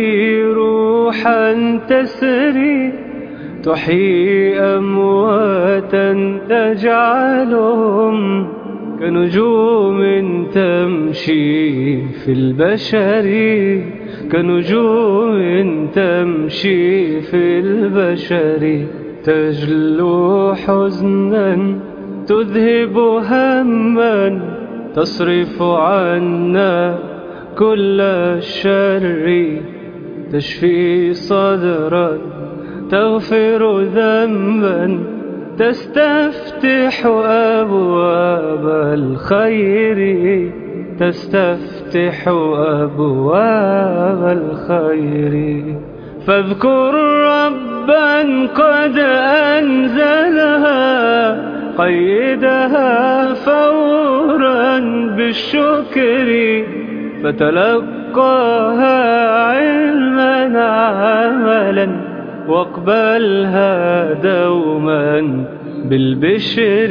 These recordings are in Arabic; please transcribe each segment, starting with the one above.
به روحا تسري تحيي أمواتا تجعلهم كنجوم تمشي في البشر، كنجوم تمشي في البشر، تجلو حزنا تذهب هما تصرف عنا كل الشر، تشفي صدرا تغفر ذنبا تستفتح أبواب الخير، تستفتح أبواب الخير. فاذكر ربا قد أنزلها قيدها فورا بالشكر، فتلقاها علما عملا واقبلها دوما بالبشر،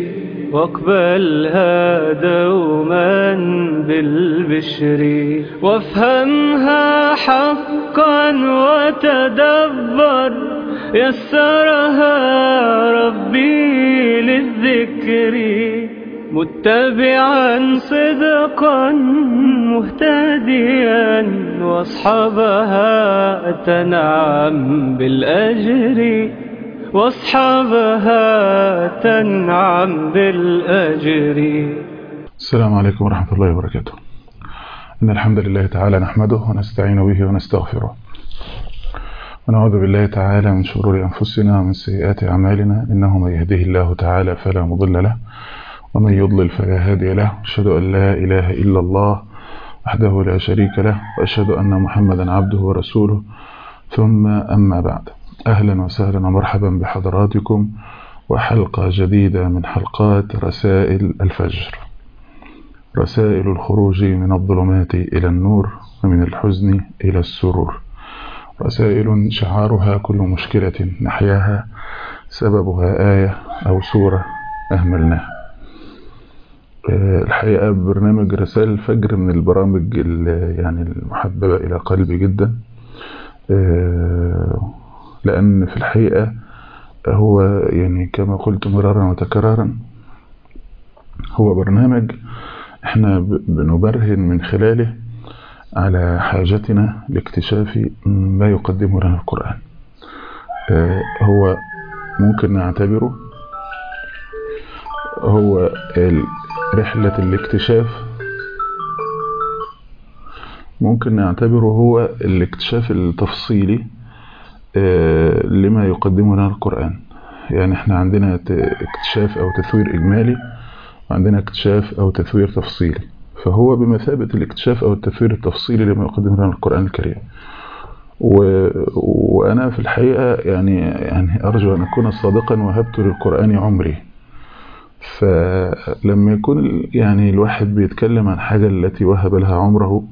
واقبلها دوما بالبشر. وافهمها حقا وتدبر، يسرها ربي للذكر، متبعا صدقا مهتديا، واصحابها تنعم بالأجر، واصحابها تنعم بالأجر. السلام عليكم ورحمة الله وبركاته. إن الحمد لله تعالى نحمده ونستعين به ونستغفره، ونعوذ بالله تعالى من شرور أنفسنا ومن سيئات أعمالنا، إنه من يهده الله تعالى فلا مضل له، ومن يضلل فلا هادي له. أشهد أن لا إله إلا الله وحده لا شريك له، وأشهد أن محمدا عبده ورسوله، ثم أما بعد. أهلا وسهلا ومرحبا بحضراتكم وحلقة جديدة من حلقات رسائل الفجر، رسائل الخروج من الظلمات إلى النور ومن الحزن إلى السرور، رسائل شعارها كل مشكلة نحياها سببها آية أو سورة أهملناها. الحقيقة برنامج رسائل الفجر من البرامج يعني المحببة إلى قلبي جدا، لأن في الحقيقة هو يعني كما قلت مرارا وتكرارا هو برنامج احنا بنبرهن من خلاله على حاجتنا لاكتشاف ما يقدمه لنا القرآن. هو ممكن نعتبره هو رحلة الاكتشاف، ممكن نعتبره هو الاكتشاف التفصيلي لما يقدمه لنا القرآن. يعني احنا عندنا اكتشاف او تثوير اجمالي، وعندنا اكتشاف او تثوير تفصيلي، فهو بمثابة الاكتشاف او التثوير التفصيلي لما يقدمه لنا القرآن الكريم. وانا في الحقيقة يعني ارجو ان اكون صادقا، وهبت للقرآن عمري. فلما يكون يعني الواحد بيتكلم عن حاجة التي وهب لها عمره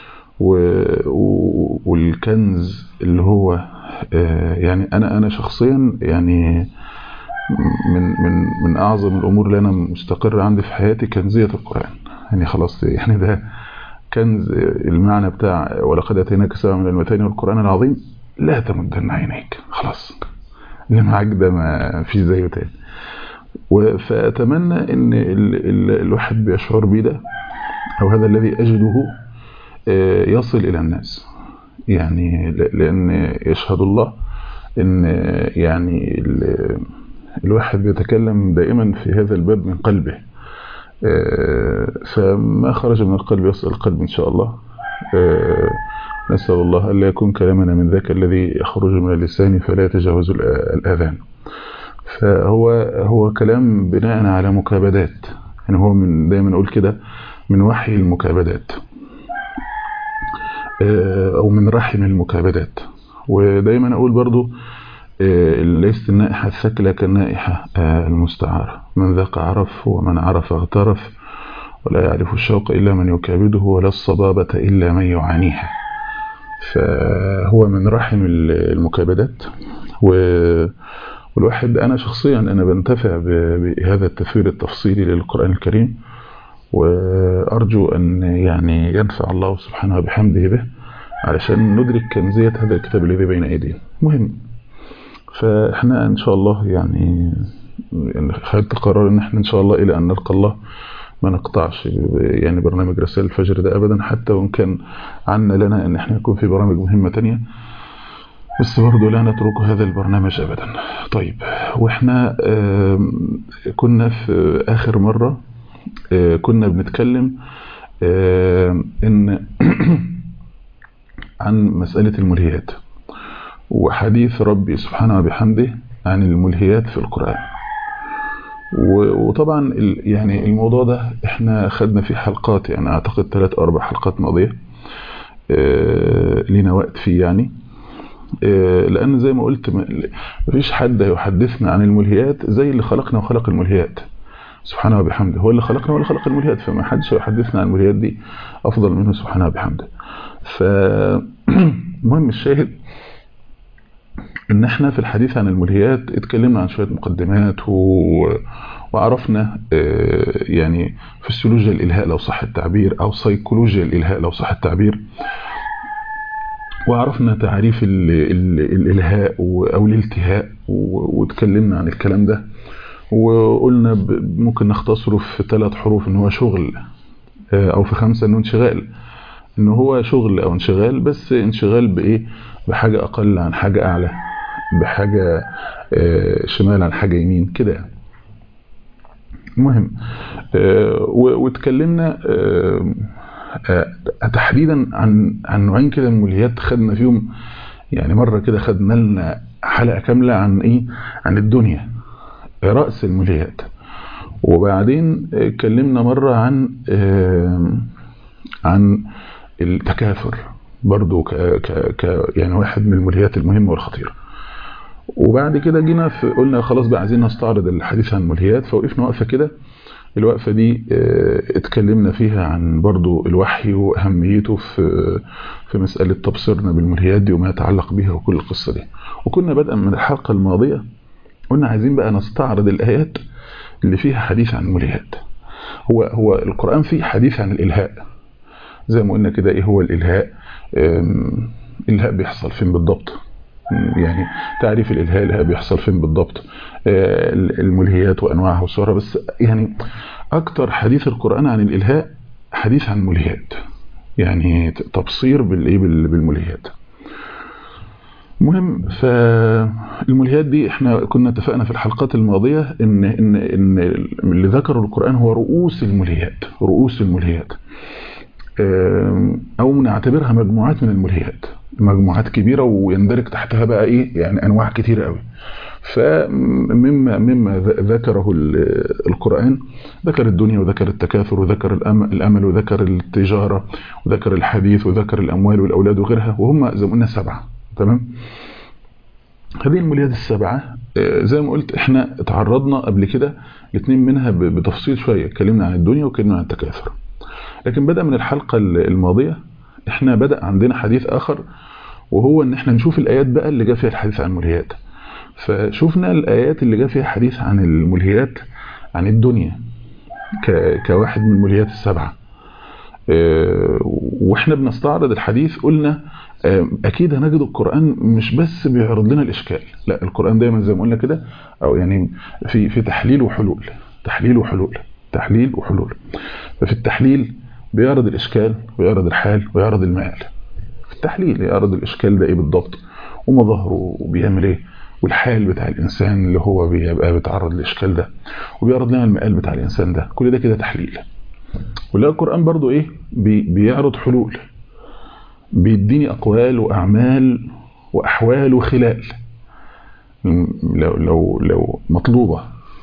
والكنز اللي هو يعني انا شخصيا يعني من اعظم الامور اللي انا مستقر عندي في حياتي كنزية القرآن. يعني خلاص يعني ده كنز، المعنى بتاع ولقد اتيناك سبعا من المثاني والقرآن العظيم لا تمدن عينيك، خلاص اللي معاك ده ما فيش زيه تاني. فأتمنى ان الواحد بيشعر بده، او هذا الذي اجده يصل الى الناس. يعني لان يشهد الله ان يعني الواحد بيتكلم دائما في هذا الباب من قلبه، فما خرج من القلب يصل القلب ان شاء الله. نسأل الله ألا يكون كلامنا من ذاك الذي يخرج من اللسان فلا يتجاوز الآذان. فهو كلام بناء على مكابدات، يعني هو من دايما نقول كده من وحي المكابدات او من رحم المكابدات. ودايما اقول برضو ليست النائحة الثكلى كالنائحة المستعارة، من ذاق عرف ومن عرف اغترف، ولا يعرف الشوق إلا من يكابده، ولا الصبابة إلا من يعانيها. فهو من رحم المكابدات. والواحد أنا شخصيا أنا بنتفع بهذا التفسير التفصيلي للقرآن الكريم، وأرجو أن يعني ينفع الله سبحانه وبحمده به، علشان ندرك كنزية هذا الكتاب الذي بين أيدينا. مهم، فاحنا ان شاء الله يعني خدت قرار ان احنا ان شاء الله الى ان نلقى الله ما نقطعش يعني برنامج رسائل الفجر ده ابدا، حتى وان كان عنا لنا ان احنا نكون في برامج مهمة تانية، بس برضه لا نترك هذا البرنامج ابدا. طيب، واحنا كنا في اخر مرة كنا بنتكلم ان عن مسألة الملهيات وحديث ربي سبحانه وبحمده عن الملهيات في القرآن. وطبعا يعني الموضوع ده احنا خدنا فيه حلقات، يعني اعتقد 3 أو 4 حلقات ماضية لنا وقت فيه يعني، لان زي ما قلت مفيش حد يحدثنا عن الملهيات زي اللي خلقنا وخلق الملهيات سبحانه وبحمده. هو اللي خلقنا ولا خلق الملهيات، فما حدش يحدثنا عن الملهيات دي افضل منه سبحانه وبحمده. فمهم الشاهد ان احنا في الحديث عن الملهيات اتكلمنا عن شوية مقدمات وعرفنا يعني فسيولوجيا الالهاء لو صح التعبير، او سيكولوجيا الالهاء لو صح التعبير، وعرفنا تعريف الالهاء او الالتهاء، واتكلمنا عن الكلام ده، وقلنا ممكن نختصره في 3 حروف ان هو شغل، او في 5 انه انشغال، ان هو شغل او انشغال، بس انشغال بايه؟ بحاجة اقل عن حاجة اعلى، بحاجة شمال عن حاجة يمين كده. المهم واتكلمنا تحديدا عن نوعين كده من الملهيات، خدنا فيهم يعني مرة كده خدنا لنا حلقة كاملة عن ايه؟ عن الدنيا، رأس الملهيات. وبعدين اتكلمنا مرة عن التكاثر برضو يعني واحد من الملهيات المهمة والخطيرة. وبعد كده جينا قلنا خلاص بقى عايزين نستعرض الحديث عن الملهيات، فوقفنا وقفة كده. الوقفة دي اتكلمنا فيها عن برضو الوحي وأهميته في مسألة تبصيرنا بالملهيات دي وما يتعلق بها وكل القصة دي. وكنا بدءا من الحلقة الماضية قلنا عايزين بقى نستعرض الآيات اللي فيها حديث عن الملهيات. هو القرآن فيه حديث عن الإلهاء، زي ما قلنا كده. ايه هو الإلهاء؟ الإلهاء بيحصل فين بالضبط؟ يعني تعريف الإلهاء بيحصل فين بالضبط؟ الملهيات وأنواعها وصورها. بس يعني أكتر حديث القرآن عن الإلهاء حديث عن الملهيات، يعني تبصير بالملهيات. مهم، فالملهيات دي احنا كنا اتفقنا في الحلقات الماضية ان اللي ذكره القرآن هو رؤوس الملهيات، رؤوس الملهيات، او نعتبرها مجموعات من الملهيات، مجموعات كبيرة ويندرج تحتها بقى ايه؟ يعني انواع كتيرة قوي. فمما ذكره القرآن، ذكر الدنيا وذكر التكاثر وذكر الأمل وذكر التجارة وذكر الحديث وذكر الأموال والأولاد وغيرها، وهم زي ما قلنا 7. تمام؟ هذه الملهيات ال7 زي ما قلت احنا تعرضنا قبل كده الاثنين منها بتفصيل شوية، اتكلمنا عن الدنيا واتكلمنا عن التكاثر. لكن بدأ من الحلقة الماضية احنا بدأ عندنا حديث آخر، وهو ان احنا نشوف الآيات بقى اللي جاء فيها الحديث عن الملهيات. فشوفنا الآيات اللي جاء فيها حديث عن الملهيات عن الدنيا كواحد من الملهيات ال7. واحنا بنستعرض الحديث قلنا اكيد هنجد القرآن مش بس بيعرض لنا الاشكال، لا، القرآن دايما زي ما قلنا كده، او يعني في تحليل وحلول، تحليل وحلول، تحليل وحلول. ففي التحليل بيعرض الاشكال ويعرض الحال ويعرض المآل. في التحليل يعرض الاشكال ده ايه بالضبط ومظاهره وبيعمل ايه، والحال بتاع الانسان اللي هو بيبقى بيتعرض للاشكال ده، وبيعرض لنا المآل بتاع الانسان ده. كل ده كده تحليل. ولا القرآن برضو ايه؟ بيعرض حلول، بيديني اقوال واعمال واحوال وخلال لو مطلوبة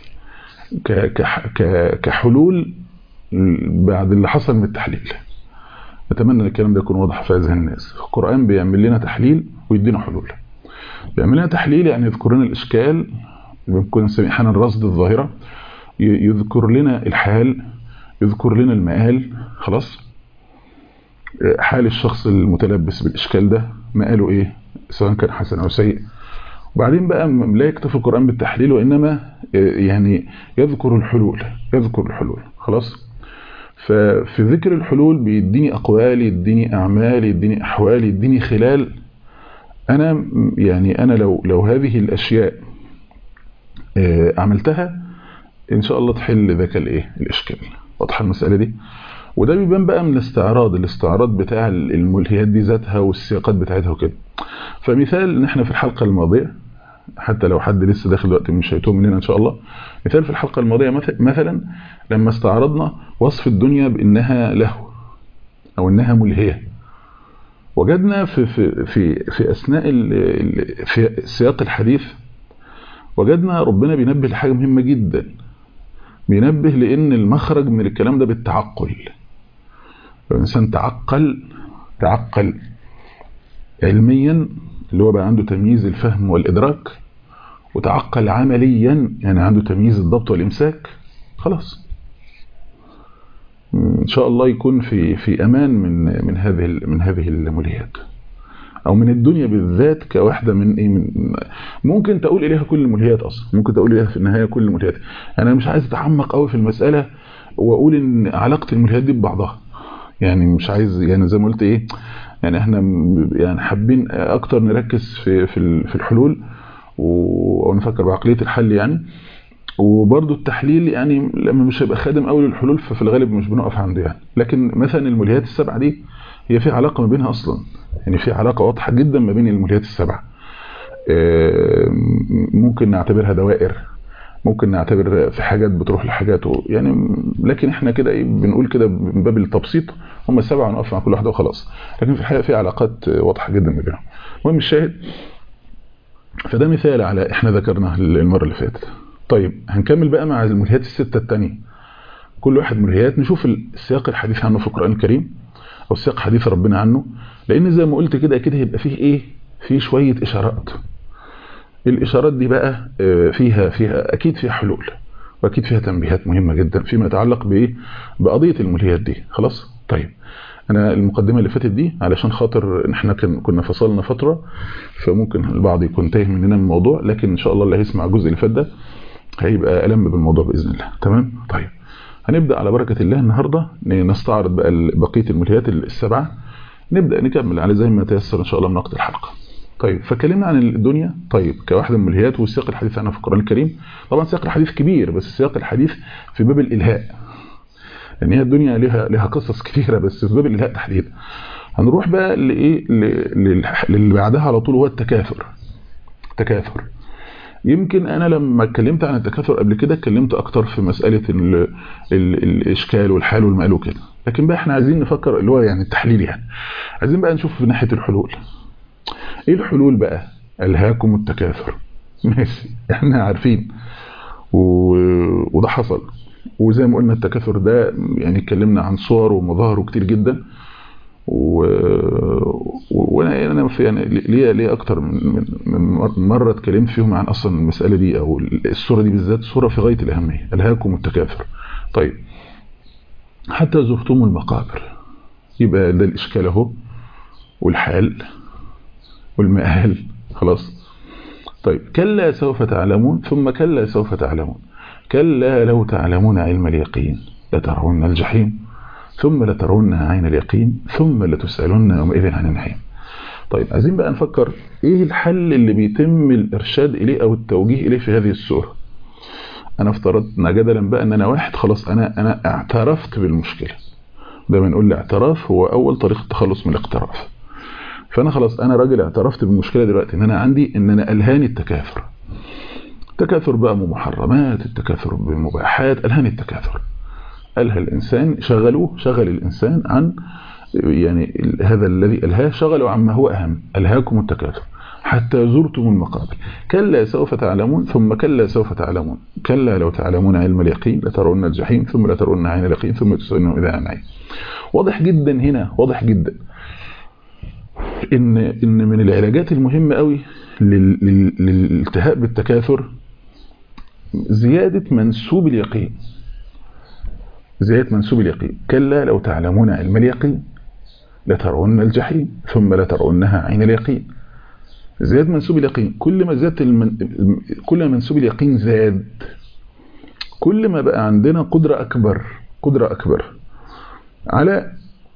كحلول بعد اللي حصل من التحليل. اتمنى الكلام ده يكون واضح في اذهان الناس. القرآن بيعمل لنا تحليل ويدينا حلول. بيعمل لنا تحليل يعني يذكر لنا الاشكال، بنكون سميحنا الرصد الظاهرة، يذكر لنا الحال، يذكر لنا المآل. خلاص، حال الشخص المتلبس بالاشكال ده مآله ايه، سواء كان حسن او سيء. وبعدين بقى لا يكتفي القرآن بالتحليل، وانما يعني يذكر الحلول، يذكر الحلول. خلاص، ففي ذكر الحلول بيديني أقوال، يديني أعمال، يديني أحوال، يديني خلال. أنا يعني أنا لو هذه الأشياء عملتها إن شاء الله تحل ذاك الإشكال. واضحة المسألة دي؟ وده بيبان بقى من الاستعراض بتاع الملهيات دي ذاتها والسياقات بتاعتها وكده. فمثال ان احنا في الحلقة الماضية، حتى لو حد لسه داخل دلوقتي مش هيتوه مننا ان شاء الله، مثال في الحلقة الماضية مثلا لما استعرضنا وصف الدنيا بانها لهو او انها ملهية، وجدنا في اثناء في سياق الحديث وجدنا ربنا بينبه لحاجة مهمة جدا، بينبه لان المخرج من الكلام ده بالتعقل. لو الانسان تعقل علميا اللي هو بقى عنده تمييز الفهم والإدراك، وتعقل عمليا يعني عنده تمييز الضبط والإمساك، خلاص إن شاء الله يكون في أمان من هذه الملهيات، أو من الدنيا بالذات كواحدة من ممكن تقول إليها كل الملهيات أصلا، ممكن تقول إليها في النهاية كل الملهيات. أنا مش عايز أتعمق قوي في المسألة وأقول إن علاقة الملهيات دي ببعضها، يعني مش عايز، يعني زي ما قلت يعني احنا يعني حابين اكتر نركز في الحلول او نفكر بعقلية الحل يعني. وبرضو التحليل يعني لما مش هيبقى خادم قوي للحلول ففي الغالب مش بنقف عنده يعني. لكن مثلا الملهيات السبعة دي هي في علاقة ما بينها اصلا، يعني في علاقة واضحة جدا ما بين الملهيات السبعة. ممكن نعتبرها دوائر، ممكن نعتبر في حاجات بتروح لحاجات يعني، لكن احنا كده بنقول كده من باب التبسيط هم السبعة ونقف مع كل واحدة وخلاص. لكن في الحقيقة في علاقات واضحة جدا ما بينهم. المهم الشاهد، فده مثال على احنا ذكرناه المرة اللي فاتت. طيب هنكمل بقى مع الملهيات الستة التانية، كل واحد ملهيات نشوف السياق الحديث عنه في القرآن الكريم او سياق حديث ربنا عنه، لان زي ما قلت كده هيبقى فيه فيه شوية اشارات. الإشارات دي بقى فيها أكيد فيها حلول، وأكيد فيها تنبيهات مهمة جدا فيما يتعلق بقضية الملهيات دي. خلاص. طيب أنا المقدمة اللي فاتت دي علشان خاطر إحنا كنا فصلنا فترة، فممكن البعض يكون تايه مننا من الموضوع، لكن إن شاء الله اللي هيسمع الجزء اللي فات ده هيبقى ألم بالموضوع بإذن الله. تمام. طيب هنبدأ على بركة الله النهاردة نستعرض بقى بقية الملهيات السبعة، نبدأ نكمل على زي ما تيسر إن شاء الله من وقت الحلقة. طيب فكلمنا عن الدنيا طيب كواحدة من الملهيات، والسياق الحديث عنها في القرآن الكريم. طبعا سياق الحديث كبير، بس سياق الحديث في باب الإلهاء، لأن هي الدنيا لها قصص كثيرة، بس في باب الإلهاء تحديدا. هنروح بقى للي بعدها على طول، هو التكاثر. يمكن أنا لما اتكلمت عن التكاثر قبل كده اتكلمت أكتر في مسألة الإشكال والحال والمآل وكده، لكن بقى احنا عايزين نفكر اللي هو يعني التحليل، يعني عايزين بقى نشوف في ناحية الحلول. ايه الحلول بقى؟ ألهاكم التكاثر. ماشي، احنا عارفين وده حصل، وزي ما قلنا التكاثر ده يعني اتكلمنا عن صور ومظاهره كتير جدا، وانا يعني ليه اكتر من مره اتكلمت فيهم عن اصلا المساله دي او الصوره دي بالذات، صوره في غايه الاهميه. ألهاكم التكاثر. طيب حتى زرتم المقابر، يبقى ده الاشكال اهو، والحال والمآل. خلاص. طيب كلا سوف تعلمون، ثم كلا سوف تعلمون، كلا لو تعلمون علم اليقين لترون الجحيم ثم لترونها عين اليقين ثم لتسألن يومئذ عن النعيم. طيب عايزين بقى نفكر ايه الحل اللي بيتم الارشاد اليه او التوجيه اليه في هذه السورة. انا افترضنا جدلا بقى ان انا واحد خلاص انا اعترفت بالمشكلة، دايما نقول الاعتراف هو اول طريقة التخلص من الاقتراف. فانا خلاص انا راجل اعترفت بالمشكلة دلوقتي، ان انا عندي ان انا الهاني التكاثر بقى بمحرمات، التكاثر بمباحات، الهاني التكاثر. ألهى الإنسان، شغل الإنسان عن يعني هذا الذي ألهاه، شغله عما هو أهم. ألهاكم التكاثر حتى زرتم المقابر، كلا سوف تعلمون ثم كلا سوف تعلمون، كلا لو تعلمون علم اليقين لترون الجحيم ثم لترون عين اليقين ثم تسألون إذا عن عين. واضح جدا هنا، واضح جدا إن من العلاجات المهمة قوي للالتهاء بالتكاثر زيادة منسوب اليقين. كلا لو تعلمون علم اليقين لترون الجحيم ثم لترونها عين اليقين. زيادة منسوب اليقين، كل ما منسوب اليقين زاد، كل ما بقى عندنا قدرة أكبر على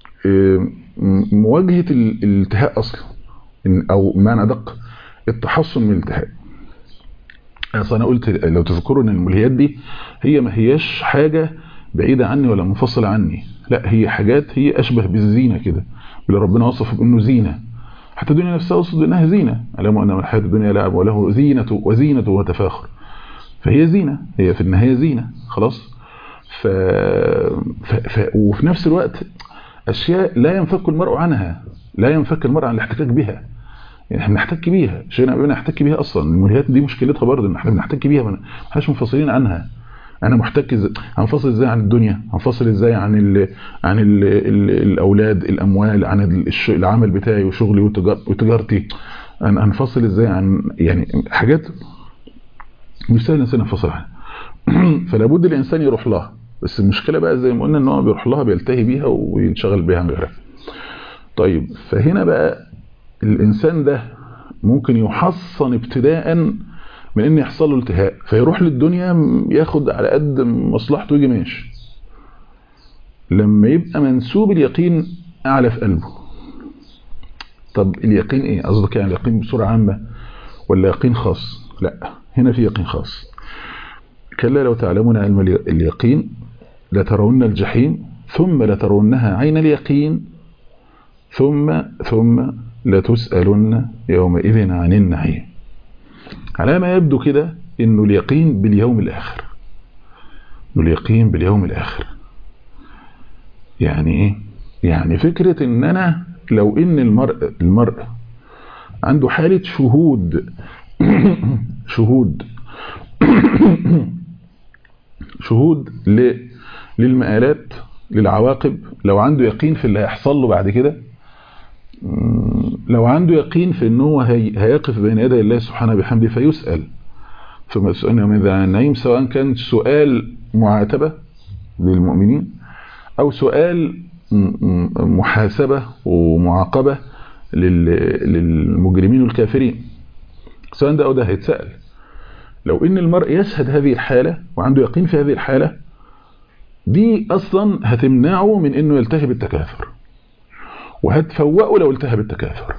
مواجهة الالتهاء أصلا، أو معنى أدق التحصن من الالتهاء. أنا قلت لو تذكروا أن الملهيات دي هي ما هياش حاجة بعيدة عني ولا منفصلة عني، لا هي حاجات هي أشبه بالزينة كده، اللي ربنا وصف بأنه زينة. حتى الدنيا نفسها وصف أنها زينة، ألم أن الحياة الدنيا لعب وله وزينة وتفاخر، فهي زينة، هي في النهاية زينة خلاص. وفي نفس الوقت أشياء لا ينفك المرء عنها، لا ينفك المرء عن الاحتكاك بها، يعني احنا بنحتك بيها، شيء بنحتك بيها اصلا. الملهيات دي مشكلتها برضه ان احنا بنحتك بيها، ما احناش منفصلين عنها. انا محتك هنفصل ازاي عن الدنيا؟ هنفصل ازاي عن الاولاد، الاموال، عن العمل بتاعي وشغلي وتجارتي؟ هنفصل ازاي عن يعني حاجات مش سهل الانسان ينفصل عنها. فلا بد الانسان يروح لها، بس المشكله بقى زي ما قلنا ان هو بيروح لها بيلتهي بيها وينشغل بيها عن غيرها. طيب فهنا بقى الإنسان ده ممكن يحصن ابتداء من إن يحصل له التهاء، فيروح للدنيا ياخد على قد مصلحته ويجي ماشي. لما يبقى منسوب اليقين أعلى في قلبه. طب اليقين إيه؟ قصدك يعني اليقين بصورة عامة ولا يقين خاص؟ لا، هنا في يقين خاص. كلا لو تعلمون علم اليقين لترون الجحيم ثم لترونها عين اليقين ثم لتسألن يومئذ عن النعيم. على ما يبدو كده انه اليقين باليوم الاخر، اليقين باليوم الاخر يعني ايه؟ يعني فكرة ان انا لو ان المرء عنده حالة شهود للمآلات، للعواقب، لو عنده يقين في اللي هيحصل له بعد كده، لو عنده يقين في ان هو هيقف بين يدي الله سبحانه بحمده فيسأل، ثم يسألنا يومئذ عن النعيم، سواء كان سؤال معاتبة للمؤمنين او سؤال محاسبة ومعاقبة للمجرمين والكافرين، سواء ده او ده هيتسأل. لو ان المرء يشهد هذه الحالة وعنده يقين في هذه الحالة دي اصلا هتمنعه من انه يلتهي بالتكاثر، وهتفوقه لو التهى بالتكاثر.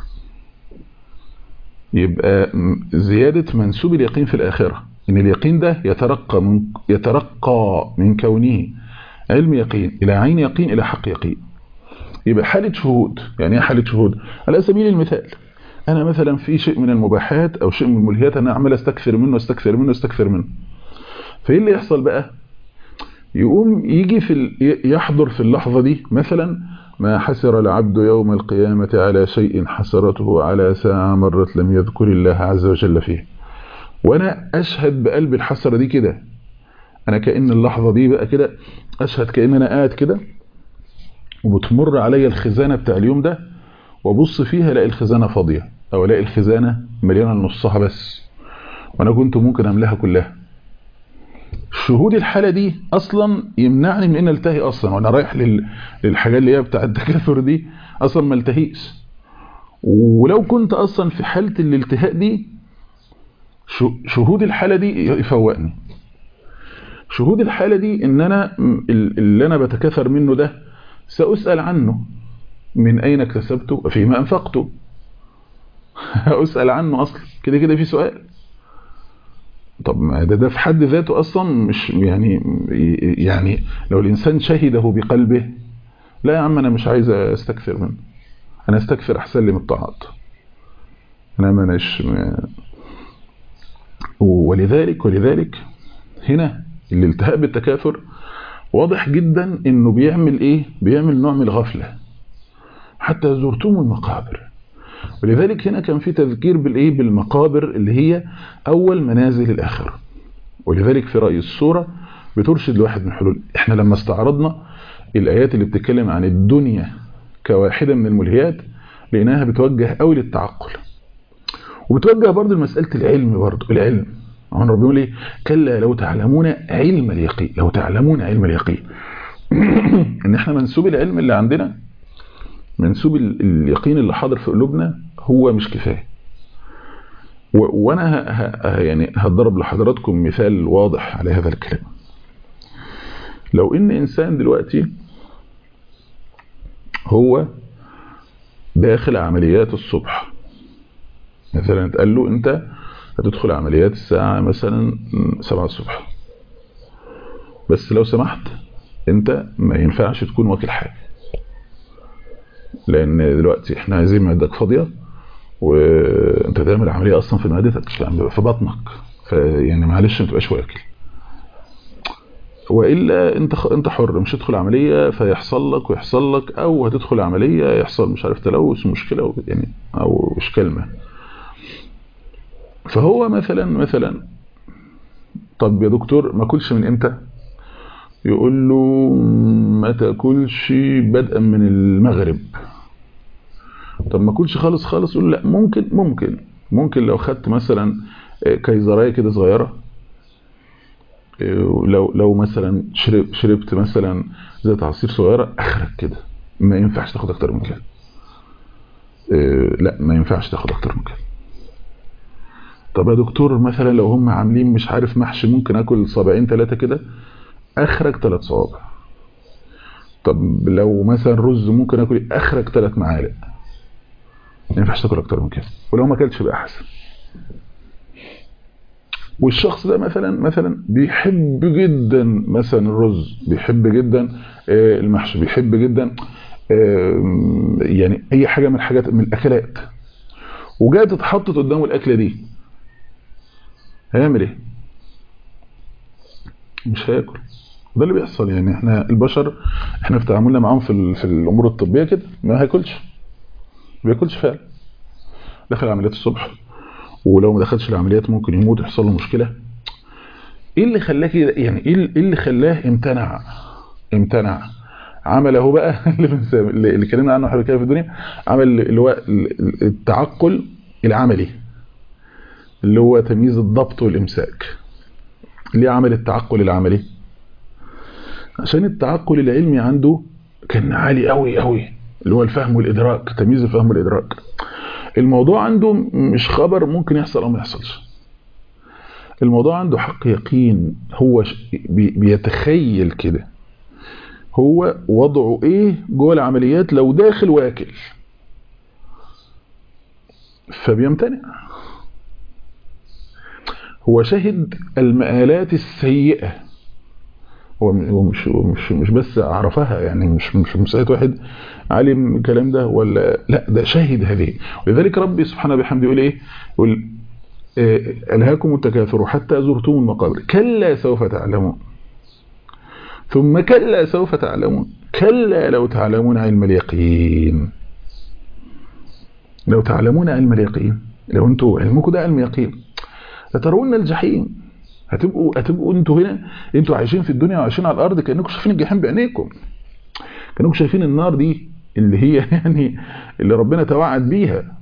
يبقى زيادة منسوب اليقين في الآخرة، إن اليقين ده يترقى من كونه علم يقين إلى عين يقين إلى حق يقين. يبقى حالة شهود. يعني ايه حالة شهود؟ على سبيل المثال أنا مثلا في شيء من المباحات أو شيء من الملهيات أنا أعمل أستكثر منه، فإيه اللي يحصل بقى؟ يقوم يجي يحضر في اللحظة دي مثلا ما حسر العبد يوم القيامة على شيء حسرته على ساعة مرت لم يذكر الله عز وجل فيه. وانا اشهد بقلب الحسرة دي كده، انا كأن اللحظة دي بقى كده اشهد كأن انا قاعد كده وبتمر عليا الخزانة بتاع اليوم ده، وابص فيها الاقي الخزانة فاضية او الاقي الخزانة مليانة لنصها بس، وانا كنت ممكن املاها كلها. شهود الحالة دي اصلا يمنعني من ان التهي اصلا، وانا رايح للحاجات اللي هي بتاع التكاثر دي اصلا ما التهيش. ولو كنت اصلا في حالة الالتهاء دي شهود الحالة دي يفوقني. شهود الحالة دي ان انا اللي انا بتكاثر منه ده سأسأل عنه، من اين اكتسبته وفيما انفقته. أسأل عنه اصلا كده في سؤال. طب ما ده في حد ذاته اصلا مش يعني لو الانسان شهده بقلبه، لا يا عم انا مش عايز استكثر منه، انا استكثر احسن لي من الطاعات، انا ماناش. ولذلك هنا الالتهاء بالتكاثر واضح جدا انه بيعمل ايه؟ بيعمل نوع من الغفله حتى زرتم المقابر. ولذلك هنا كان في تذكير بالمقابر اللي هي اول منازل الاخره. ولذلك في رأي السورة بترشد لواحد من الحلول. احنا لما استعرضنا الايات اللي بتتكلم عن الدنيا كواحدة من الملهيات لقيناها بتوجه قوي للتعقل، وبتوجه برضه لمسألة العلم. برضه العلم ربنا بيقول ايه؟ كلا لو تعلمون علم اليقين، لو تعلمون علم اليقين. ان احنا منسوب العلم اللي عندنا، منسوب اليقين اللي حاضر في قلوبنا هو مش كفاية. وانا يعني هضرب لحضراتكم مثال واضح على هذا الكلام. لو ان انسان دلوقتي هو داخل عمليات الصبح، مثلا اتقال له انت هتدخل عمليات الساعة مثلا 7 الصبح، بس لو سمحت انت ما ينفعش تكون واكل حاجة، لان دلوقتي احنا عايزين معدتك فاضية وانت تعمل عملية اصلا في معدتك في بطنك، فيعني معلش ما تبقاش واكل، والا انت حر، مش هتدخل عملية فيحصل لك ويحصل لك، او هتدخل عملية يحصل مش عارف تلوث ومشكلة يعني او اشكال ما. فهو مثلا طب يا دكتور ما اكلش من امتى؟ يقول له ما تاكلش بدءا من المغرب. طب ما اكلش خالص؟ يقول لا، ممكن لو خدت مثلا كيزرايه كده صغيره، لو مثلا شربت مثلا زي عصير صغيره اخرك كده، ما ينفعش تاخد اكتر من كده. لا ما ينفعش تاخد اكتر من كده. طب يا دكتور مثلا لو هم عاملين مش عارف محشي، ممكن اكل صابعين 3 كده، اخرك 3 صوابع. طب لو مثلا رز ممكن اكل اخرك 3 معالق، ما ينفعش تاكل اكتر من كده، ولو ما اكلتش بقى احسن. والشخص ده مثلا بيحب جدا مثلا الرز، بيحب جدا المحشي، بيحب جدا يعني اي حاجه من الحاجات من الاكلات، وجات اتحطت قدامه الاكله دي، هيعمل ايه؟ مش هياكل. ده اللي بيحصل. يعني احنا البشر احنا في تعاملنا معاهم في الامور الطبيه كده، ما هياكلش، ما بياكلش فعلا. دخل عمليات الصبح، ولو ما دخلش العمليات ممكن يموت، يحصل له مشكله. ايه اللي خلاه كده؟ يعني ايه اللي خلاه امتنع؟ عمل اهو بقى اللي اتكلمنا عنه حبه كده في الدنيا، عمل اللي هو التعقل العملي، اللي هو تمييز الضبط والامساك. ليه عمل التعقل العملي؟ عشان التعقل العلمي عنده كان عالي قوي قوي، اللي هو الفهم والادراك، تمييز الفهم والادراك. الموضوع عنده مش خبر ممكن يحصل او ما يحصلش، الموضوع عنده حق يقين. هو بيتخيل كده هو وضعه ايه جوه العمليات لو داخل واكل، فبيمتنع. هو شهد المآلات السيئة، هو مش بس عرفها، يعني مش مسألة واحد علم الكلام ده ولا لا، ده شاهد هذه. ولذلك ربي سبحانه بحمده يقول ايه؟ يقول ألهاكم التكاثر حتى زرتم المقابر كلا سوف تعلمون ثم كلا سوف تعلمون كلا لو تعلمون علم اليقين. لو تعلمون علم اليقين، لو انتوا علمكم ده علم يقين لترون الجحيم. هتبقوا انتوا هنا، انتوا عايشين في الدنيا وعايشين على الارض كانكم شايفين الجحيم بعينيكم، كانكم شايفين النار دي اللي هي يعني اللي ربنا توعد بيها.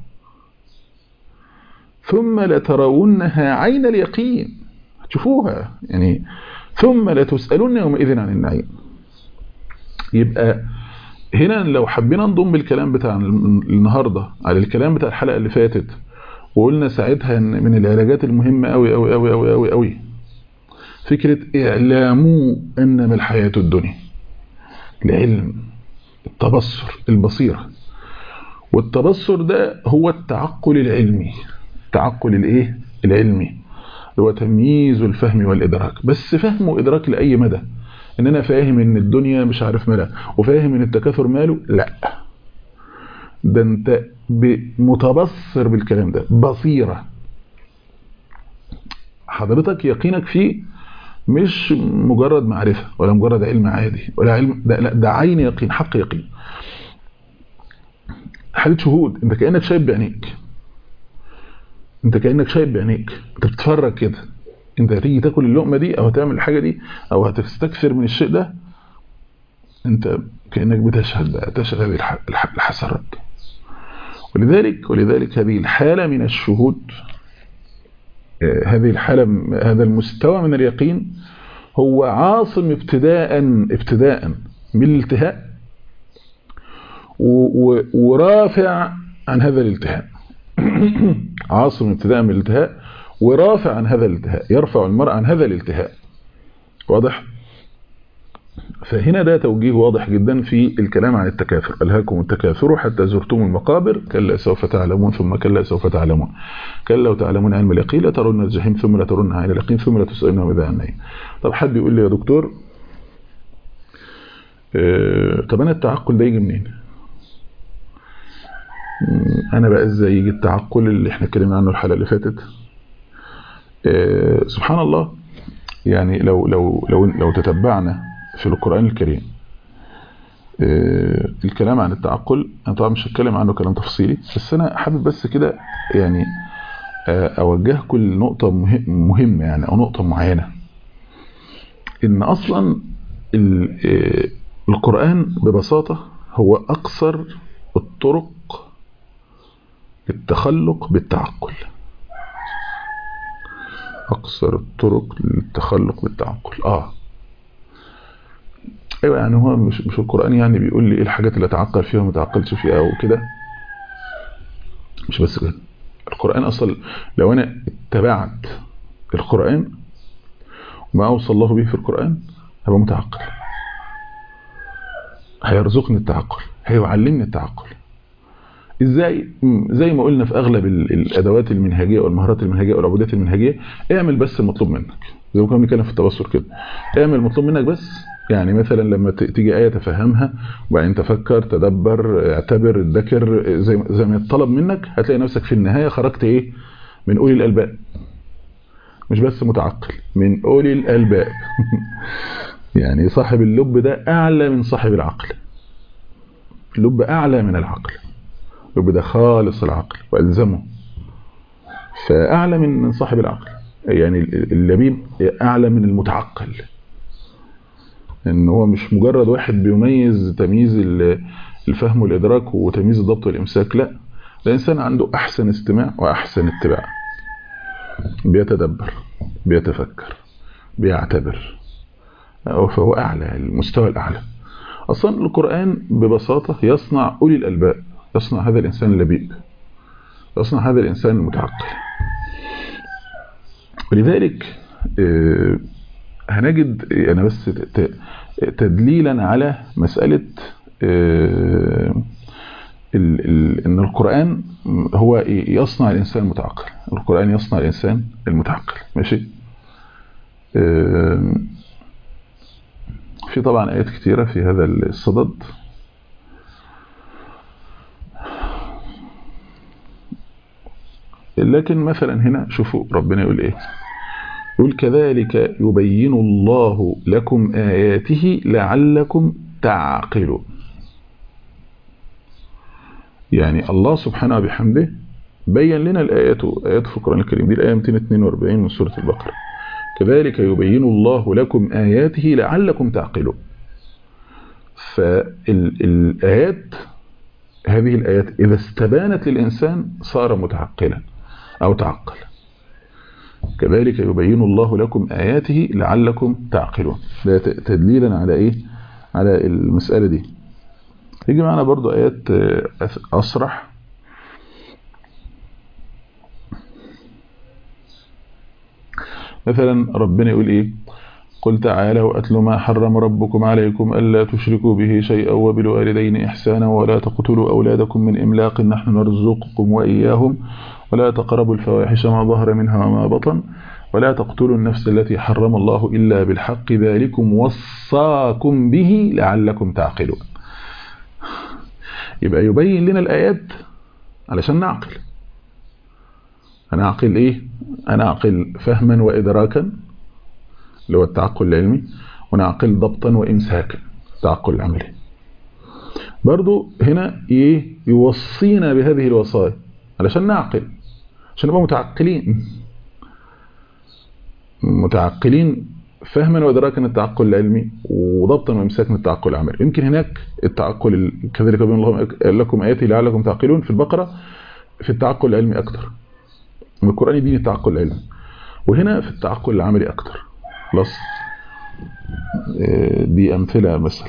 ثم لترونها عين اليقين، هتشوفوها يعني. ثم لتسألون يومئذ عن النعيم. يبقى هنا لو حبينا نضم الكلام بتاع النهارده على الكلام بتاع الحلقه اللي فاتت، وقلنا ساعتها ان من العلاجات المهمه قوي قوي قوي قوي قوي قوي فكره اعلاموا انما الحياه الدنيا، العلم، التبصر، البصيره. والتبصر ده هو التعقل العلمي، التعقل الايه العلمي، اللي هو تمييز الفهم والادراك. بس فهم وادراك لاي مدى؟ ان انا فاهم ان الدنيا مش عارف مالها، وفاهم ان التكاثر ماله؟ لا، ده انت متبصر بالكلام ده، بصيرة. حضرتك يقينك فيه مش مجرد معرفة ولا مجرد علم عادي ولا علم، ده لا، ده عين يقين، حق يقين، حالة شهود. انت كأنك شايف بعينيك، انت كأنك شايف بعينيك، انت بتتفرج كده. انت هتيجي تاكل اللقمة دي او هتعمل الحاجة دي او هتستكثر من الشيء ده، انت كأنك بتشهد بقى، تشهد الحسرات. ولذلك هذه الحالة من الشهود، هذه الحالة، هذا المستوى من اليقين هو عاصم ابتداء بالالتهاء، ورافع عن هذا الالتهاء. عاصم ابتداء بالالتهاء ورافع عن هذا الالتهاء، يرفع المرء عن هذا الالتهاء. واضح؟ فهنا ده توجيه واضح جدا في الكلام عن التكاثر. ألهاكم التكاثر حتى زرتم المقابر كلا سوف تعلمون ثم كلا سوف تعلمون كلا لو تعلمون علم اليقين لترون الجحيم ثم لترون عين اليقين ثم لتسألون يومئذ عن النعيم. طب حد يقول لي يا دكتور طب أنا التعقل ده يجي منين؟ أنا بقى إزاي يجي التعقل اللي احنا اتكلمنا عنه الحلقة اللي فاتت؟ سبحان الله، يعني لو تتبعنا في القرآن الكريم الكلام عن التعقل، أنا طبعا مش هتكلم عنه كلام تفصيلي، بس أنا حابب بس كده يعني أوجهكم لنقطة مهمة يعني، أو نقطة معينة. إن أصلا القرآن ببساطة هو أقصر الطرق للتخلق بالتعقل. أقصر الطرق للتخلق بالتعقل. ايوه، يعني هو مش القرآن يعني بيقول لي ايه الحاجات اللي اتعقل فيها وما اتعقلش فيها او كده، مش بس كده. القرآن اصلا لو انا اتبعت القرآن وما اوصى الله به في القرآن هبقى متعقل، هيرزقني التعقل، هيعلمني التعقل. ازاي؟ زي ما قلنا في اغلب الادوات المنهجيه والمهارات المنهجيه والعبودات المنهجيه، اعمل بس المطلوب منك، زي ما كنا بنتكلم في التبصر كده، اعمل المطلوب منك بس. يعني مثلا لما تيجي آية تفهمها وبعدين تفكر تدبر اعتبر ذاكر زي ما يتطلب منك، هتلاقي نفسك في النهاية خرجت ايه؟ من أولي الألباب، مش بس متعقل، من أولي الألباب. يعني صاحب اللب ده أعلى من صاحب العقل، اللب أعلى من العقل، اللب ده خالص العقل وألزمه، فأعلى من صاحب العقل. يعني اللبيب أعلى من المتعقل، ان هو مش مجرد واحد بيميز تمييز الفهم والادراك وتمييز الضبط والامساك، لا، ده انسان عنده احسن استماع واحسن اتباع، بيتدبر بيتفكر بيعتبر، فهو اعلى، المستوى الاعلى. اصلا القرآن ببساطة يصنع اولي الالباب، يصنع هذا الانسان اللبيب، يصنع هذا الانسان المتعقل. ولذلك هنجد أنا بس تدليلا على مسألة إن القرآن هو يصنع الإنسان المتعقل. القرآن يصنع الإنسان المتعقل، ماشي. في طبعا آيات كثيرة في هذا الصدد، لكن مثلا هنا شوفوا ربنا يقول إيه، يقول كذلك يبين الله لكم آياته لعلكم تعقلون. يعني الله سبحانه وبحمده بين لنا الآيات، آيات في القرآن الكريم، دي الآية 242 من سورة البقرة. كذلك يبين الله لكم آياته لعلكم تعقلون. فالآيات، هذه الآيات إذا استبانت للإنسان صار متعقلا أو تعقل. كذلك يبين الله لكم آياته لعلكم تعقلون، ده تدليلا على إيه؟ على المسألة دي. يجي معنا برضو آيات أصرح. مثلا ربنا يقول إيه؟ قل تعالوا أتل ما حرم ربكم عليكم ألا تشركوا به شيئا وبالوالدين إحسانا ولا تقتلوا أولادكم من إملاق نحن نرزقكم وإياهم ولا تقربوا الفواحش ما ظهر منها وما بطن ولا تقتلوا النفس التي حرم الله إلا بالحق ذلكم وصاكم به لعلكم تعقلون. يبقى يبين لنا الآيات علشان نعقل. أنا أعقل إيه؟ أنا أعقل فهما وإدراكا اللي هو التعقل العلمي، ونعقل ضبطا وإمساكا التعقل العملي. برضو هنا إيه؟ يوصينا بهذه الوصايا علشان نعقل، عشان نبقى متعقلين فهما وإدراكا التعقل العلمي، وضبطا وإمساكا التعقل العملي. يمكن هناك التعقل كذلك يبين الله لكم آياته لعلكم تعقلون في البقرة في التعقل العلمي أكتر، القرآن يدين التعقل العلمي، وهنا في التعقل العملي أكتر. خلاص، دي أمثلة مثلا.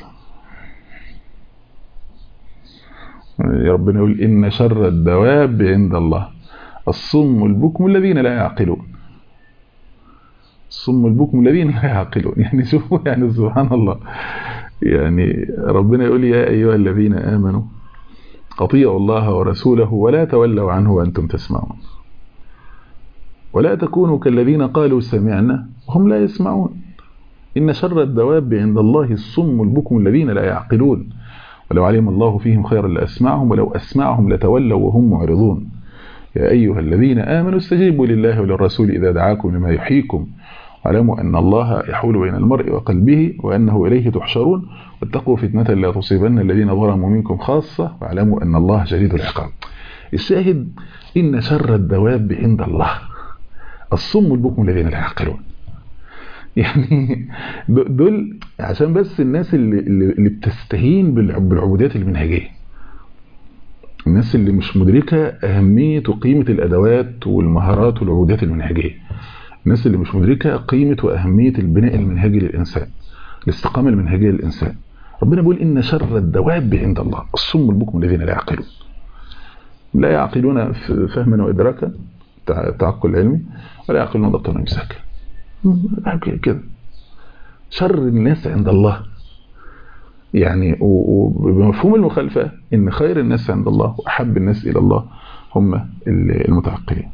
ربنا يقول إن شر الدواب عند الله الصم البكم الذين لا يعقلون. الصم البكم الذين لا يعقلون. يعني شوفوا، يعني سبحان الله، يعني ربنا يقول يا أيها الذين آمنوا أطيعوا الله ورسوله ولا تولوا عنه وأنتم تسمعون ولا تكونوا كالذين قالوا سمعنا وهم لا يسمعون إن شر الدواب عند الله الصم البكم الذين لا يعقلون ولو علم الله فيهم خيرا لأسمعهم ولو أسمعهم لتولوا وهم معرضون يا أيها الذين آمنوا استجيبوا لله وللرسول إذا دعاكم لما يحييكم واعلموا أن الله يحول بين المرء وقلبه وأنه إليه تحشرون واتقوا فتنة لا تصيبن الذين ظلموا منكم خاصة واعلموا أن الله شديد العقاب. الشاهد إن شر الدواب عند الله الصم البكم الذين لا يعقلون. يعني دول عشان بس الناس اللي بتستهين بالعبوديات المنهجية، الناس اللي مش مدركة أهمية وقيمة الأدوات والمهارات والعبوديات المنهجية، الناس اللي مش مدركة قيمة وأهمية البناء المنهجي للإنسان، الاستقامة المنهجية للإنسان. ربنا بيقول إن شر الدواب عند الله الصم البكم الذين لا يعقلون. لا يعقلون فهما وإدراكا تعقل علمي ولا يعقلون ضبطا وإمساكا كده. شر الناس عند الله يعني، وبمفهوم المخالفة إن خير الناس عند الله وأحب الناس إلى الله هم المتعقلين.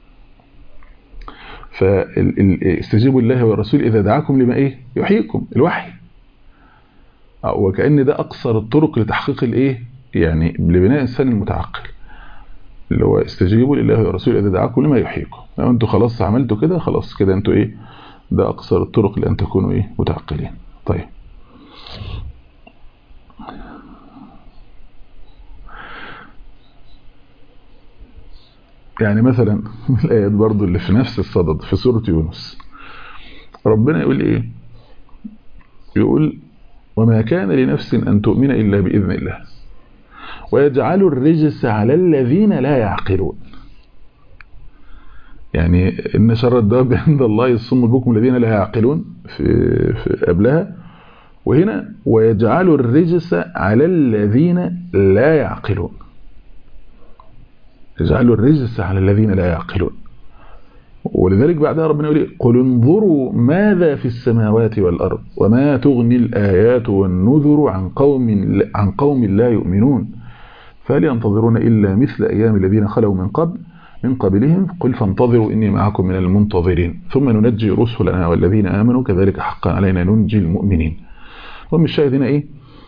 فاستجيبوا لله والرسول إذا دعاكم لما يحييكم، الوحي. وكأن ده أقصر الطرق لتحقيق يعني لبناء الإنسان المتعقل، اللي هو استجيبوا لله والرسول إذا دعاكم لما يحييكم. لو أنتوا خلاص عملتوا كده، خلاص كده أنتوا ده أقصر الطرق لأن تكونوا متعقلين. طيب، يعني مثلا الآيات برضو اللي في نفس الصدد في سورة يونس، ربنا يقول يقول وما كان لنفس أن تؤمن إلا بإذن الله ويجعل الرجس على الذين لا يعقلون. يعني إن شر الدواب عند الله الصم البكم الذين لا يعقلون في قبلها، وهنا ويجعل الرجس على الذين لا يعقلون. يجعل الرجس على الذين لا يعقلون. ولذلك بعدها ربنا يقول قل انظروا ماذا في السماوات والأرض وما تغني الآيات والنذر عن قوم لا يؤمنون فهل ينتظرون إلا مثل أيام الذين خلوا من قبلهم قل فانتظروا إني معكم من المنتظرين ثم ننجي رسلنا والذين آمنوا كذلك حقا علينا ننجي المؤمنين. هم الشاهد هنا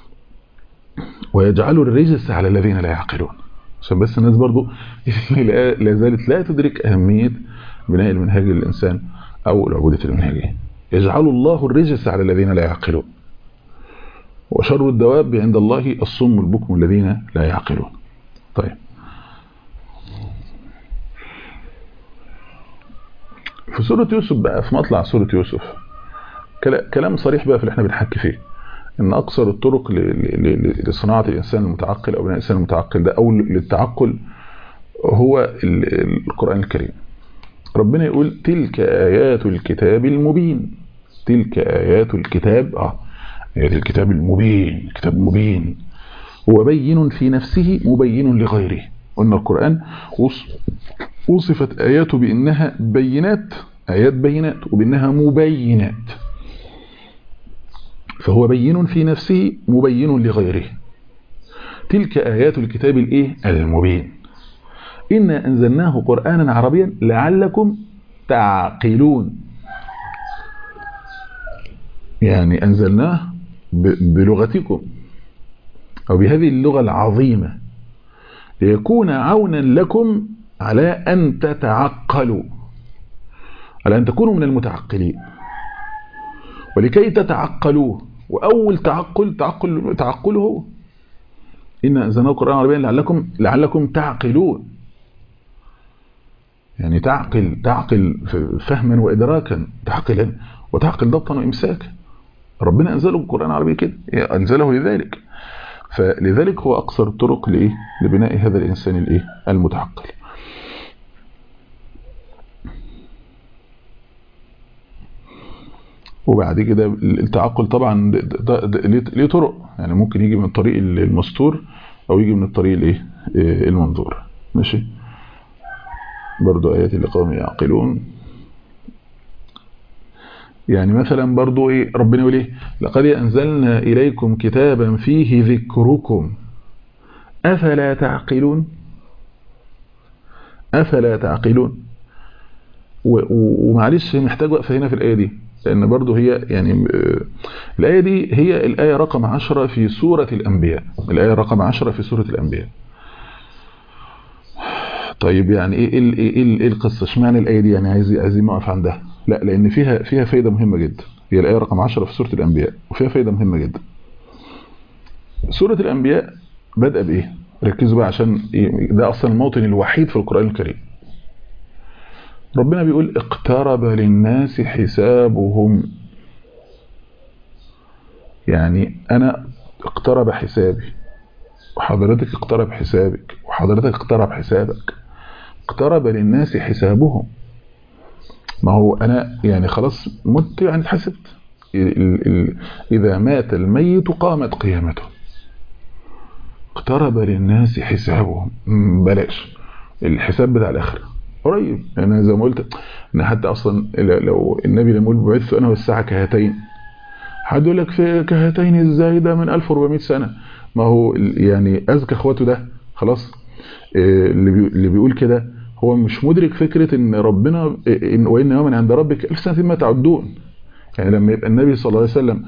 ويجعل الرجس على الذين لا يعقلون، عشان بس الناس برضو لا زالت لا تدرك أهمية بناء المنهج للإنسان أو العبودية المنهجية. يجعل الله الرجس على الذين لا يعقلون وشر الدواب عند الله الصم البكم الذين لا يعقلون. طيب، في سورة يوسف بقى، في مطلع سورة يوسف كلام صريح بقى في اللي احنا بنحكي فيه، ان اقصر الطرق لصناعة الانسان المتعقل او بناء الانسان المتعقل ده او للتعقل هو القرآن الكريم. ربنا يقول تلك آيات الكتاب المبين. تلك آيات الكتاب آيات الكتاب المبين. كتاب مبين هو بين في نفسه مبين لغيره. قلنا القرآن وصفت آياته بأنها بينات، آيات بينات، وبأنها مبينات، فهو بين في نفسه مبين لغيره. تلك آيات الكتاب المبين إنا أنزلناه قرآنا عربيا لعلكم تعقلون. يعني أنزلناه بلغتكم أو بهذه اللغة العظيمة ليكون عونا لكم على أن تتعقلوا، على أن تكونوا من المتعقلين، ولكي تتعقلوا. وأول تعقله هو إنا أنزلناه قرآنا عربيا لعلكم تعقلون. يعني تعقل فهما وإدراكا، تعقلا وتعقل ضبطا وإمساكا. ربنا أنزله القرآن العربي كده، أنزله لذلك، فلذلك هو أقصر الطرق لبناء هذا الإنسان المتعقل. وبعد كده التعقل طبعا ليه طرق، يعني ممكن يجي من الطريق المستور أو يجي من الطريق المنظور. ماشي، برضو آيات لقوم يعقلون. يعني مثلا برضو ايه ربنا يقول ايه لقد انزلنا اليكم كتابا فيه ذكركم افلا تعقلون. افلا تعقلون. ومعلش محتاج وقفه هنا في الايه دي، لان برضو هي يعني الايه دي هي الايه رقم 10 في سوره الانبياء. الايه رقم 10 في سوره الانبياء. طيب يعني ايه القصه؟ اشمعنى الايه دي يعني عايزين نقف عندها؟ لا، لان فيها فايده مهمه جدا. هي الايه رقم 10 في سوره الانبياء وفيها فايده مهمه جدا. سوره الانبياء بدأ بايه؟ ركزوا بقى عشان ده اصلا الموطن الوحيد في القران الكريم. ربنا بيقول اقترب للناس حسابهم. يعني انا اقترب حسابي وحضرتك اقترب حسابك وحضرتك اقترب حسابك. اقترب للناس حسابهم. ما هو انا يعني خلاص مت، يعني اتحسبت. اذا مات الميت قامت قيامته. اقترب للناس حسابهم. بلاش الحساب بتاع الاخره قريب. انا زي ما قلت ان حتى اصلا لو النبي لما يقول بعثت انا والساعه كهاتين، حد يقول لك في كهاتين ازاي؟ ده من 1400 سنه. ما هو يعني اذكى اخواته ده خلاص. اللي بيقول كده هو مش مدرك فكره ان ربنا وان يوما عند ربك 1000 سنه ما تعدون. يعني لما يبقى النبي صلى الله عليه وسلم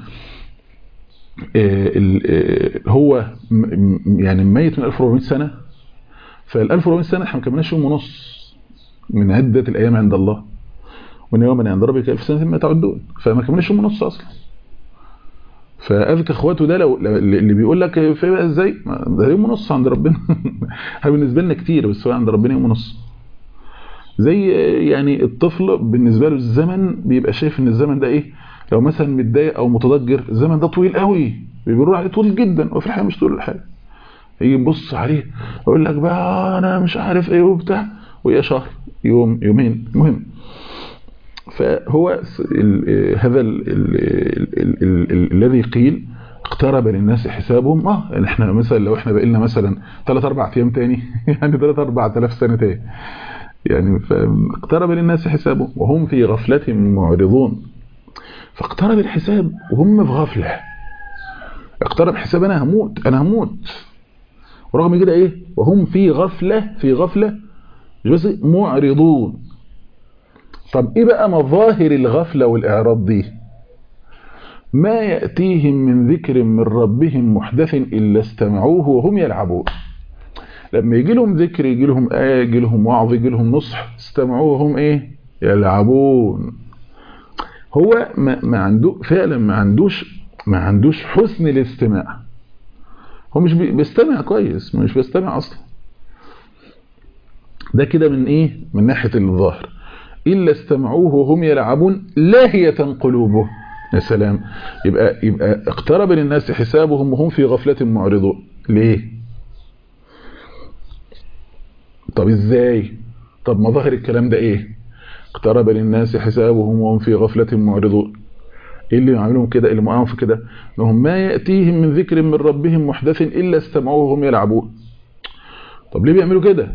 هو يعني ميت من 1400 سنه، فال 1400 سنه احنا ما كملناش يوم ونص من عده الايام عند الله. وان يوما عند ربك 1000 سنه ما تعدون، فما كملناش يوم ونص اصلا. فاذكى اخواته ده لو اللي بيقول لك في بقى ازاي ده يوم ونص عند ربنا. بالنسبه لنا كتير، بس هو عند ربنا يوم ونص. زي يعني الطفل بالنسبه له الزمن بيبقى شايف ان الزمن ده ايه، لو مثلا متضايق او متضجر الزمن ده طويل قوي، بيقولوا عليه طويل جدا، وفي الحقيقه مش طول الحاجه. يجي يبص عليه يقول لك بقى انا مش عارف ايه وبتاع، ويا شهر يوم يومين المهم. فهو هذا الذي قيل اقترب للناس حسابهم. احنا مثلا لو احنا بقينا مثلا 3-4 ايام تاني يعني 3-4000 سنه تاني، يعني فاقترب للناس حسابهم وهم في غفلة معرضون. فاقترب الحساب وهم في غفلة. اقترب حساب انا هموت ورغم كده ايه وهم في غفلة مش بس معرضون. طب ايه بقى مظاهر الغفلة والاعراض دي؟ ما يأتيهم من ذكر من ربهم محدث إلا استمعوه وهم يلعبون. لما يجي لهم ذكر، يجي لهم آية، يجي لهم وعظ، يجي لهم نصح، استمعوه وهم ايه يلعبون. هو ما عنده فعلا ما عندوش حسن الاستماع. هو مش بيستمع كويس، مش بيستمع اصلا. ده كده من ايه؟ من ناحيه الظاهر. الا استمعوه وهم يلعبون لاهيه قلوبهم. يا سلام. يبقى اقترب للناس حسابهم وهم في غفله معرضون. ليه؟ طب ازاي؟ طب مظاهر الكلام ده ايه؟ اقترب للناس حسابهم وهم في غفله معرضون. ايه اللي يعملهم كده؟ اللي معاهم في كده انهم ما ياتيهم من ذكر من ربهم محدث الا استمعوه وهم يلعبون. طب ليه بيعملوا كده؟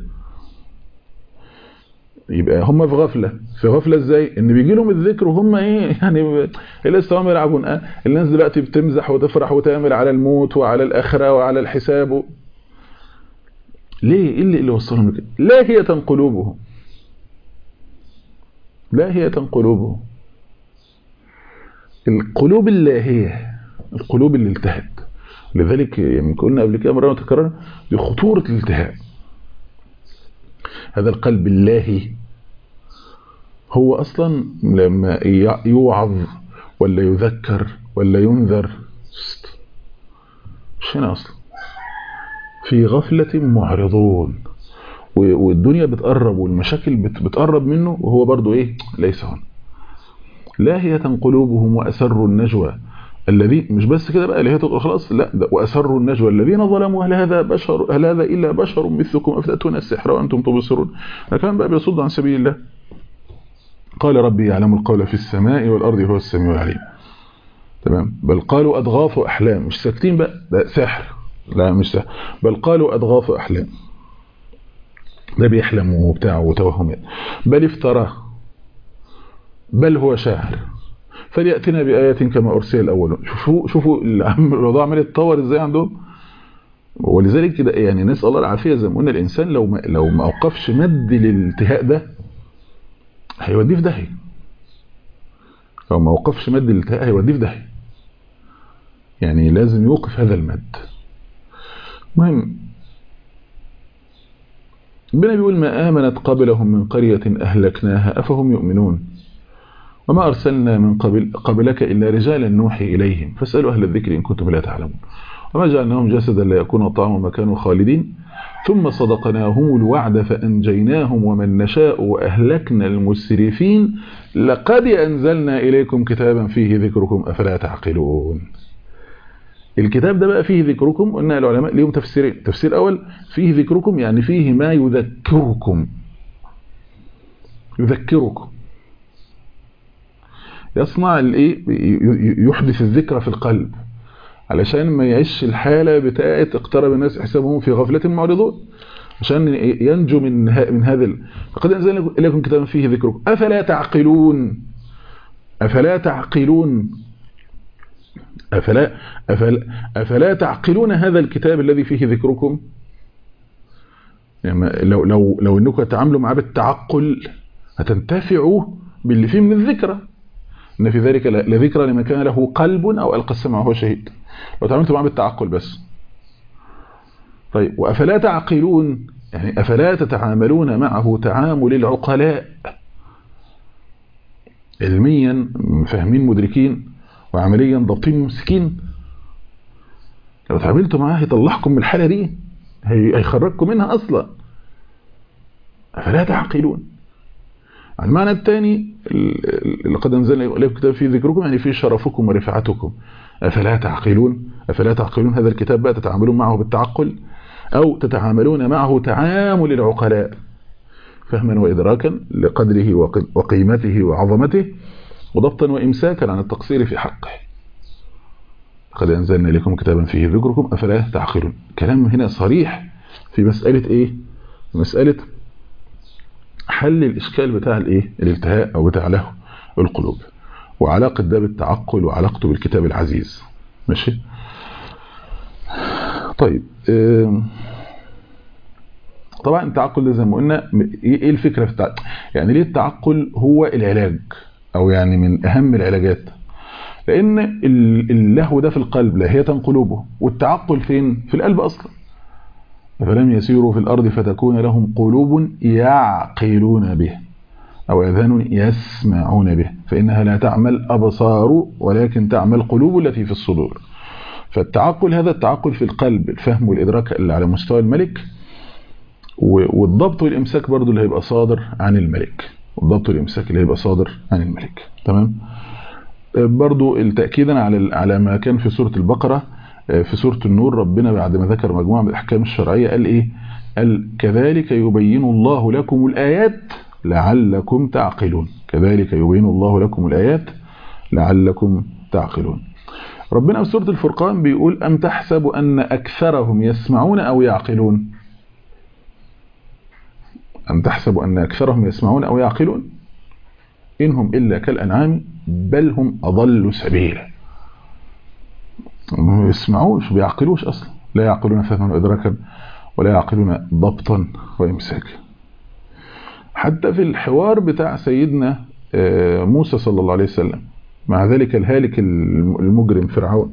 يبقى هم في غفله ازاي؟ ان بيجي لهم الذكر وهم ايه يعني لسه هم يلعبون. الناس دلوقتي بتمزح وتفرح وتعمل على الموت وعلى الاخره وعلى الحساب. ليه؟ ايه اللي وصلهم لكده؟ لاهيه قلوبهم. لاهيه قلوبهم. القلوب اللاهيه، القلوب اللي التهت. لذلك يعني قلنا قبل كده مرة متكررة دي خطورة الالتهاب. هذا القلب اللاهي هو أصلا لما يوعظ ولا يذكر ولا ينذر مش هنا أصلا، في غفلة معرضون. والدنيا بتقرب والمشاكل بتقرب منه وهو برضو إيه ليس هنا. لاهية قلوبهم وأسروا النجوى الذي مش بس كده بقى اللي هي تبقى خلاص، لا ده وأسروا النجوى الذين ظلموا هل هذا إلا بشر مثلكم أفتأتون السحر وأنتم تبصرون. لكن بقى بيصد عن سبيل الله. قال ربي يعلم القول في السماء والأرض هو السميع العليم. تمام. بل قالوا أضغاث أحلام. مش ساكتين بقى ده سحر، لا مش سحر، بل قالوا أضغاث أحلام. ده بيحلم وبتاع وتوهمات. بل افتراه، بل هو شاعر. فليأتنا بآية كما أرسل الأولون. شوفوا الموضوع عمال يتطور إزاي عندهم. ولذلك كده يعني نسأل الله العافية. زي ما قلنا الإنسان لو ما أوقفش مد للالتهاء ده هيوديه في داهية. لو ما أوقفش مد للالتهاء هيوديه في داهية. يعني لازم يوقف هذا المد. مهم ربنا بيقول ما آمنت قبلهم من قرية أهلكناها أفهم يؤمنون وما أرسلنا من قبلك إلا رجالا نوحي إليهم فاسألوا أهل الذكر إن كنتم لا تعلمون وما جعلناهم جسدا لا يكونوا طعاما ما كانوا خالدين ثم صدقناهم الوعد فأنجيناهم ومن نشاء وأهلكنا المسرفين لقد أنزلنا إليكم كتابا فيه ذكركم أفلا تعقلون. الكتاب ده بقى فيه ذكركم. قلنا العلماء ليهم تفسيرين. تفسير أول فيه ذكركم يعني فيه ما يذكركم يصنع الايه يحدث الذكرى في القلب علشان ما يعيش الحالة بتاعه اقترب الناس حسابهم في غفلة معرضون عشان ينجو من هذا. فقد أنزلنا إليكم كتابا فيه ذكركم أفلا تعقلون. أفلا تعقلون هذا الكتاب الذي فيه ذكركم. يعني لو انكم تتعاملوا معاه بالتعقل هتنتفعوا باللي فيه من الذكرى. ان في ذلك لذكرى لمن كان له قلب او القى السمع وهو شهيد. لو تعاملتوا معاه بالتعقل بس. طيب وافلا تعقلون يعني افلا تتعاملون معه تعامل العقلاء علميا فاهمين مدركين وعمليا ضابطين ممسكين. لو تعاملتوا معاه هيطلعكم من الحالة دي هيخرجكم منها أصلا. أفلا تعقلون. المعنى الثاني لقد أنزلنا إليكم كتاب فيه ذكركم يعني فيه شرفكم ورفعتكم. أفلا تعقلون. هذا الكتاب بقى تتعاملون معه بالتعقل أو تتعاملون معه تعامل العقلاء فهما وإدراكا لقدره وقيمته وعظمته وضبطا وإمساكا عن التقصير في حقه. قد أنزلنا إليكم كتابا فيه ذكركم أفلا تعقلون. كلام هنا صريح في مسألة إيه؟ مسألة حل الإشكال بتاع الإيه؟ الالتهاء أو بتاع له القلوب وعلاقة ده بالتعقل وعلاقته بالكتاب العزيز. ماشي؟ طيب طبعا التعقل ده زي ما قلنا إيه الفكرة في التعقل؟ يعني ليه التعقل هو العلاج أو يعني من أهم العلاجات؟ لأن اللهو ده في القلب لاهية قلوبه والتعقل فين؟ في القلب أصلا. فلم يسيروا في الأرض فتكون لهم قلوب يعقلون به أو أذان يسمعون به فإنها لا تعمل أبصار ولكن تعمل قلوب التي في الصدور. فالتعقل هذا التعقل في القلب الفهم والإدراك اللي على مستوى الملك والضبط والإمساك برضو اللي هيبقى صادر عن الملك. والضبط والإمساك اللي هيبقى صادر عن الملك. تمام؟ برضو التأكيدا على ما كان في سورة البقرة في سورة النور ربنا بعد ما ذكر مجموعة من الأحكام الشرعية قال إيه؟ قال كذلك يبين الله لكم الآيات لعلكم تعقلون. كذلك يبين الله لكم الآيات لعلكم تعقلون. ربنا في سورة الفرقان بيقول أم تحسب أن أكثرهم يسمعون أو يعقلون. أم تحسب أن أكثرهم يسمعون أو يعقلون إنهم إلا كالأنعام بل هم أضل سبيلا. ما يسمعوش بيعقلوش أصلا. لا يعقلون فهما وإدراكا ولا يعقلون ضبطا وإمساكا. حتى في الحوار بتاع سيدنا موسى صلى الله عليه وسلم مع ذلك الهالك المجرم فرعون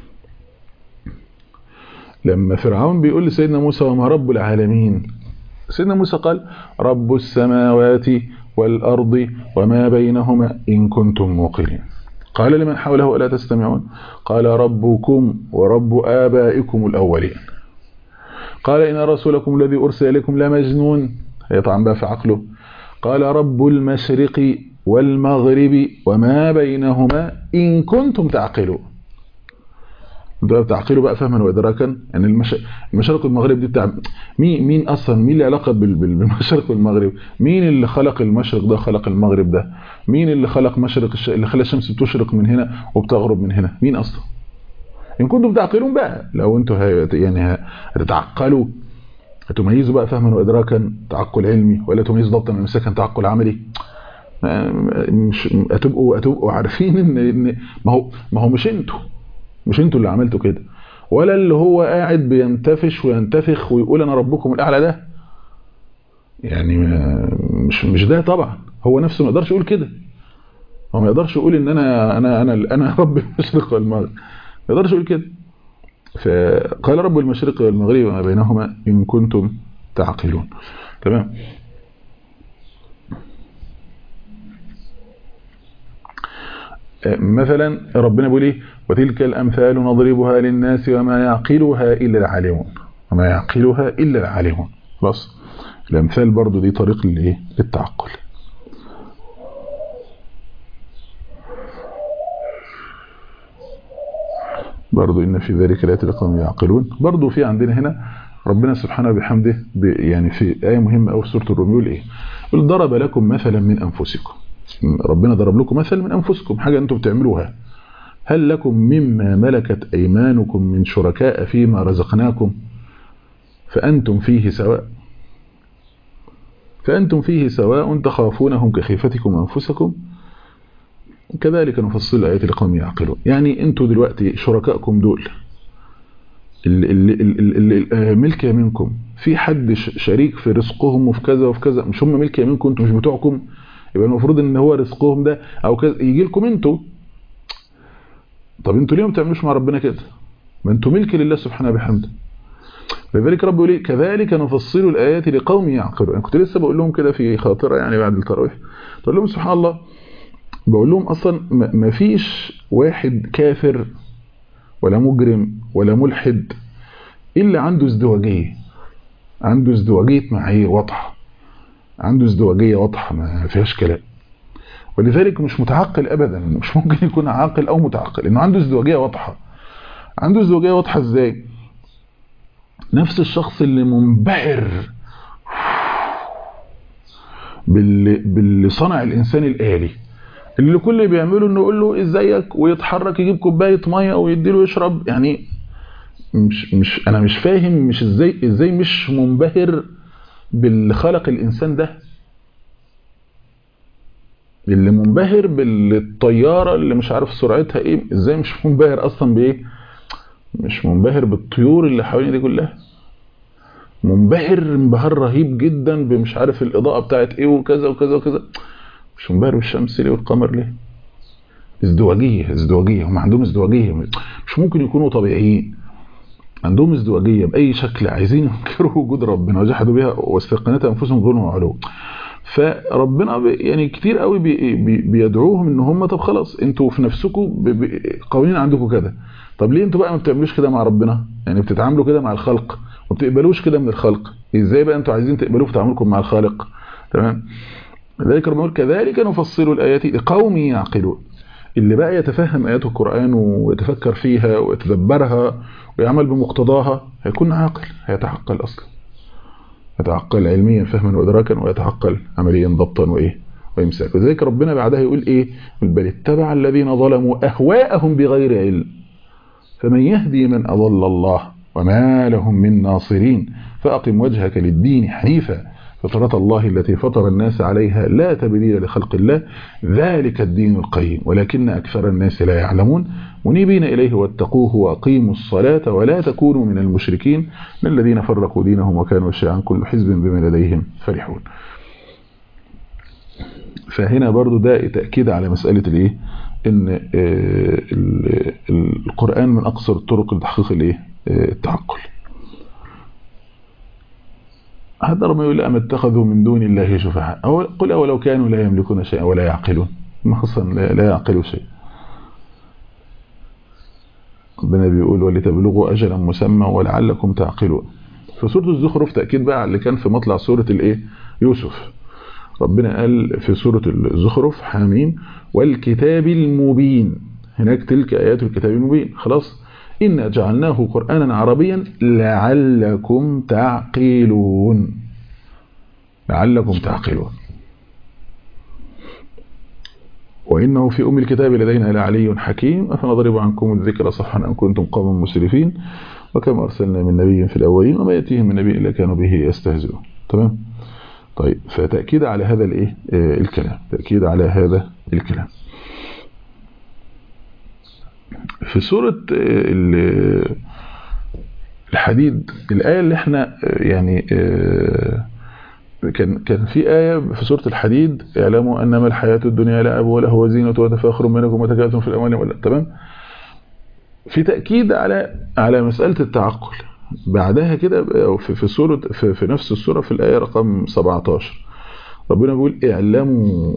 لما فرعون بيقول لسيدنا موسى وما رب العالمين سيدنا موسى قال رب السماوات والأرض وما بينهما إن كنتم موقنين. قال لمن حوله ألا تستمعون قال ربكم ورب آبائكم الأولين. قال إن رسولكم الذي أرسل إليكم لمجنون. يطعن بقى في عقله. قال رب المشرق والمغرب وما بينهما إن كنتم تعقلون. انتوا بتعقلوا بقى فهما وإدراكا يعني المشرق والمغرب دي بتاع مين أصلا؟ مين اللي علاقة بالمشرق والمغرب؟ مين اللي خلق المشرق ده خلق المغرب ده؟ مين اللي خلق اللي خلى الشمس بتشرق من هنا وبتغرب من هنا؟ مين أصلا؟ إن كنتم تعقلون بقى لو انتوا يعني هتتعقلوا هتميزوا بقى فهما وإدراكا تعقل علمي ولا تميزوا ضبطا وإمساكا تعقل عملي. مش هتبقوا عارفين ان ما هو مش انتوا اللي عملتوا كده، ولا اللي هو قاعد بينتفش وينتفخ ويقول انا ربكم الاعلى ده، يعني مش ده طبعا. هو نفسه ما يقدرش يقول كده، هو ما يقدرش يقول ان انا رب المشرق والمغرب، ما يقدرش يقول كده. فقال رب المشرق والمغرب وما بينهما ان كنتم تعقلون. تمام. مثلا ربنا بيقول ايه؟ وتلك الامثال نضربها للناس وما يعقلها الا العالمون، وما يعقلها الا العالمون. خلاص، الامثال برضو دي طريق للايه؟ للتعقل. برضو ان في ذلك لآيات لقوم يعقلون. برضو في عندنا هنا ربنا سبحانه وبحمده يعني في آية مهمة أوي في سورة الروم يقول ايه؟ يقول ضرب لكم مثلا من انفسكم. ربنا ضرب لكم مثل من انفسكم، حاجة انتم بتعملوها. هل لكم مما ملكت ايمانكم من شركاء فيما رزقناكم فانتم فيه سواء تخافونهم كخيفتكم انفسكم كذلك نفصل الآيات لقوم يعقلون. يعني انتوا دلوقتي شركائكم دول اللي ملك يمينكم، في حد شريك في رزقهم وفي كذا وفي كذا، مش هم ملك يمينكم، انتوا مش بتوعكم، يبقى المفروض ان هو رزقهم ده او كذا يجي لكم انتوا. طب انتوا ليه ما بتعملوش مع ربنا كده؟ ما انتوا ملك لله سبحانه وبحمده. لذلك رب يقول كذلك نفصل الآيات لقوم يعقلون. انا كنت لسه بقول لهم كده في خاطره يعني بعد التراويح، بقول لهم سبحان الله، بقول لهم اصلا ما فيش واحد كافر ولا مجرم ولا ملحد الا عنده ازدواجيه، عنده ازدواجيه معايير واضحه، عنده ازدواجيه واضحه ما فيهاش كلام. ولذلك مش متعقل ابدا، مش ممكن يكون عاقل او متعقل، انه عنده ازدواجيه واضحه. عنده ازدواجيه واضحه ازاي؟ نفس الشخص اللي منبهر باللي صنع الانسان الآلي، اللي كل اللي بيعمله انه يقول له ازيك ويتحرك يجيب كوبايه ميه ويديله يشرب، يعني انا مش فاهم مش ازاي مش منبهر باللي خلق الانسان ده، اللي منبهر بالطياره اللي مش عارف سرعتها ايه، ازاي مش منبهر اصلا بايه؟ مش منبهر بالطيور اللي حوالين دي كلها، منبهر انبهار رهيب جدا بمش عارف الاضاءه بتاعت ايه وكذا وكذا وكذا، مش منبهر بالشمس ليه والقمر ليه؟ ازدواجيه، هم عندهم ازدواجيه، مش ممكن يكونوا طبيعيين، عندهم ازدواجيه باي شكل، عايزين ينكروا وجود ربنا وجحدوا بها واستيقنت انفسهم ظلما وعلوا. فربنا يعني كتير قوي بيدعوهم ان هم طب خلاص انتوا في نفسكم قوانين عندكم كده، طب ليه انتوا بقى ما بتعملوش كده مع ربنا؟ يعني بتتعاملوا كده مع الخلق وما بتقبلوش كده من الخلق، ازاي بقى انتوا عايزين تقبلوه في تعاملكم مع الخالق؟ تمام. لذلك ربنا يقول كذلك نفصل الايات لقوم يعقلون. اللي بقى يتفهم آيات القرآن ويتفكر فيها ويتدبرها ويعمل بمقتضاها هيكون عاقل، هيتعقل أصلا، يتعقل علميا فهما وإدراكا، ويتعقل عمليا ضبطا وإيه وإمساك. وذلك ربنا بعدها يقول إيه؟ بل اتبع الذين ظلموا أهواءهم بغير علم فمن يهدي من أضل الله وما لهم من ناصرين فأقم وجهك للدين حنيفا فطرة الله التي فطر الناس عليها لا تبديل لخلق الله ذلك الدين القيم ولكن أكثر الناس لا يعلمون منيبين إليه واتقوه وأقيموا الصلاة ولا تكونوا من المشركين من الذين فرقوا دينهم وكانوا شيعا كل حزب بما لديهم فرحون. فهنا برضو ده تأكيد على مسألة الايه ان القرآن من أقصر الطرق لتحقيق الايه التعقل. هذا ربما يقول أم اتخذوا من دون الله شفعاء قل أولو كانوا لا يملكون شيئا ولا يعقلون، ما أصلا لا يعقلوا شيء. ربنا بيقول ولتبلغوا أجلا مسمى ولعلكم تعقلون. في سورة الزخرف تأكيد بقى على اللي كان في مطلع سورة الايه يوسف. ربنا قال في سورة الزخرف حامين والكتاب المبين، هناك تلك آيات الكتاب المبين. خلاص إنا جعلناه قرآنا عربيا لعلكم تعقلون، لعلكم تعقلون. وإنه في أم الكتاب لدينا لعلي حكيم أفنضرب عنكم الذكر صفحا أن كنتم قوما مسرفين وكما أرسلنا من نبي في الأولين وما يأتيهم من نبي إلا كانوا به يستهزئون. تمام. طيب فتأكيد على هذا الايه الكلام، تأكيد على هذا الكلام. في سورة الحديد الآية اللي احنا يعني كان في آية في سورة الحديد اعلموا أنما الحياة الدنيا لعب ولهو وزينة وتفاخر بينكم وتكاثر في الأموال تمام. في تأكيد على مسألة التعقل بعدها كده في سورة في نفس السورة في الآية رقم 17 ربنا بيقول اعلموا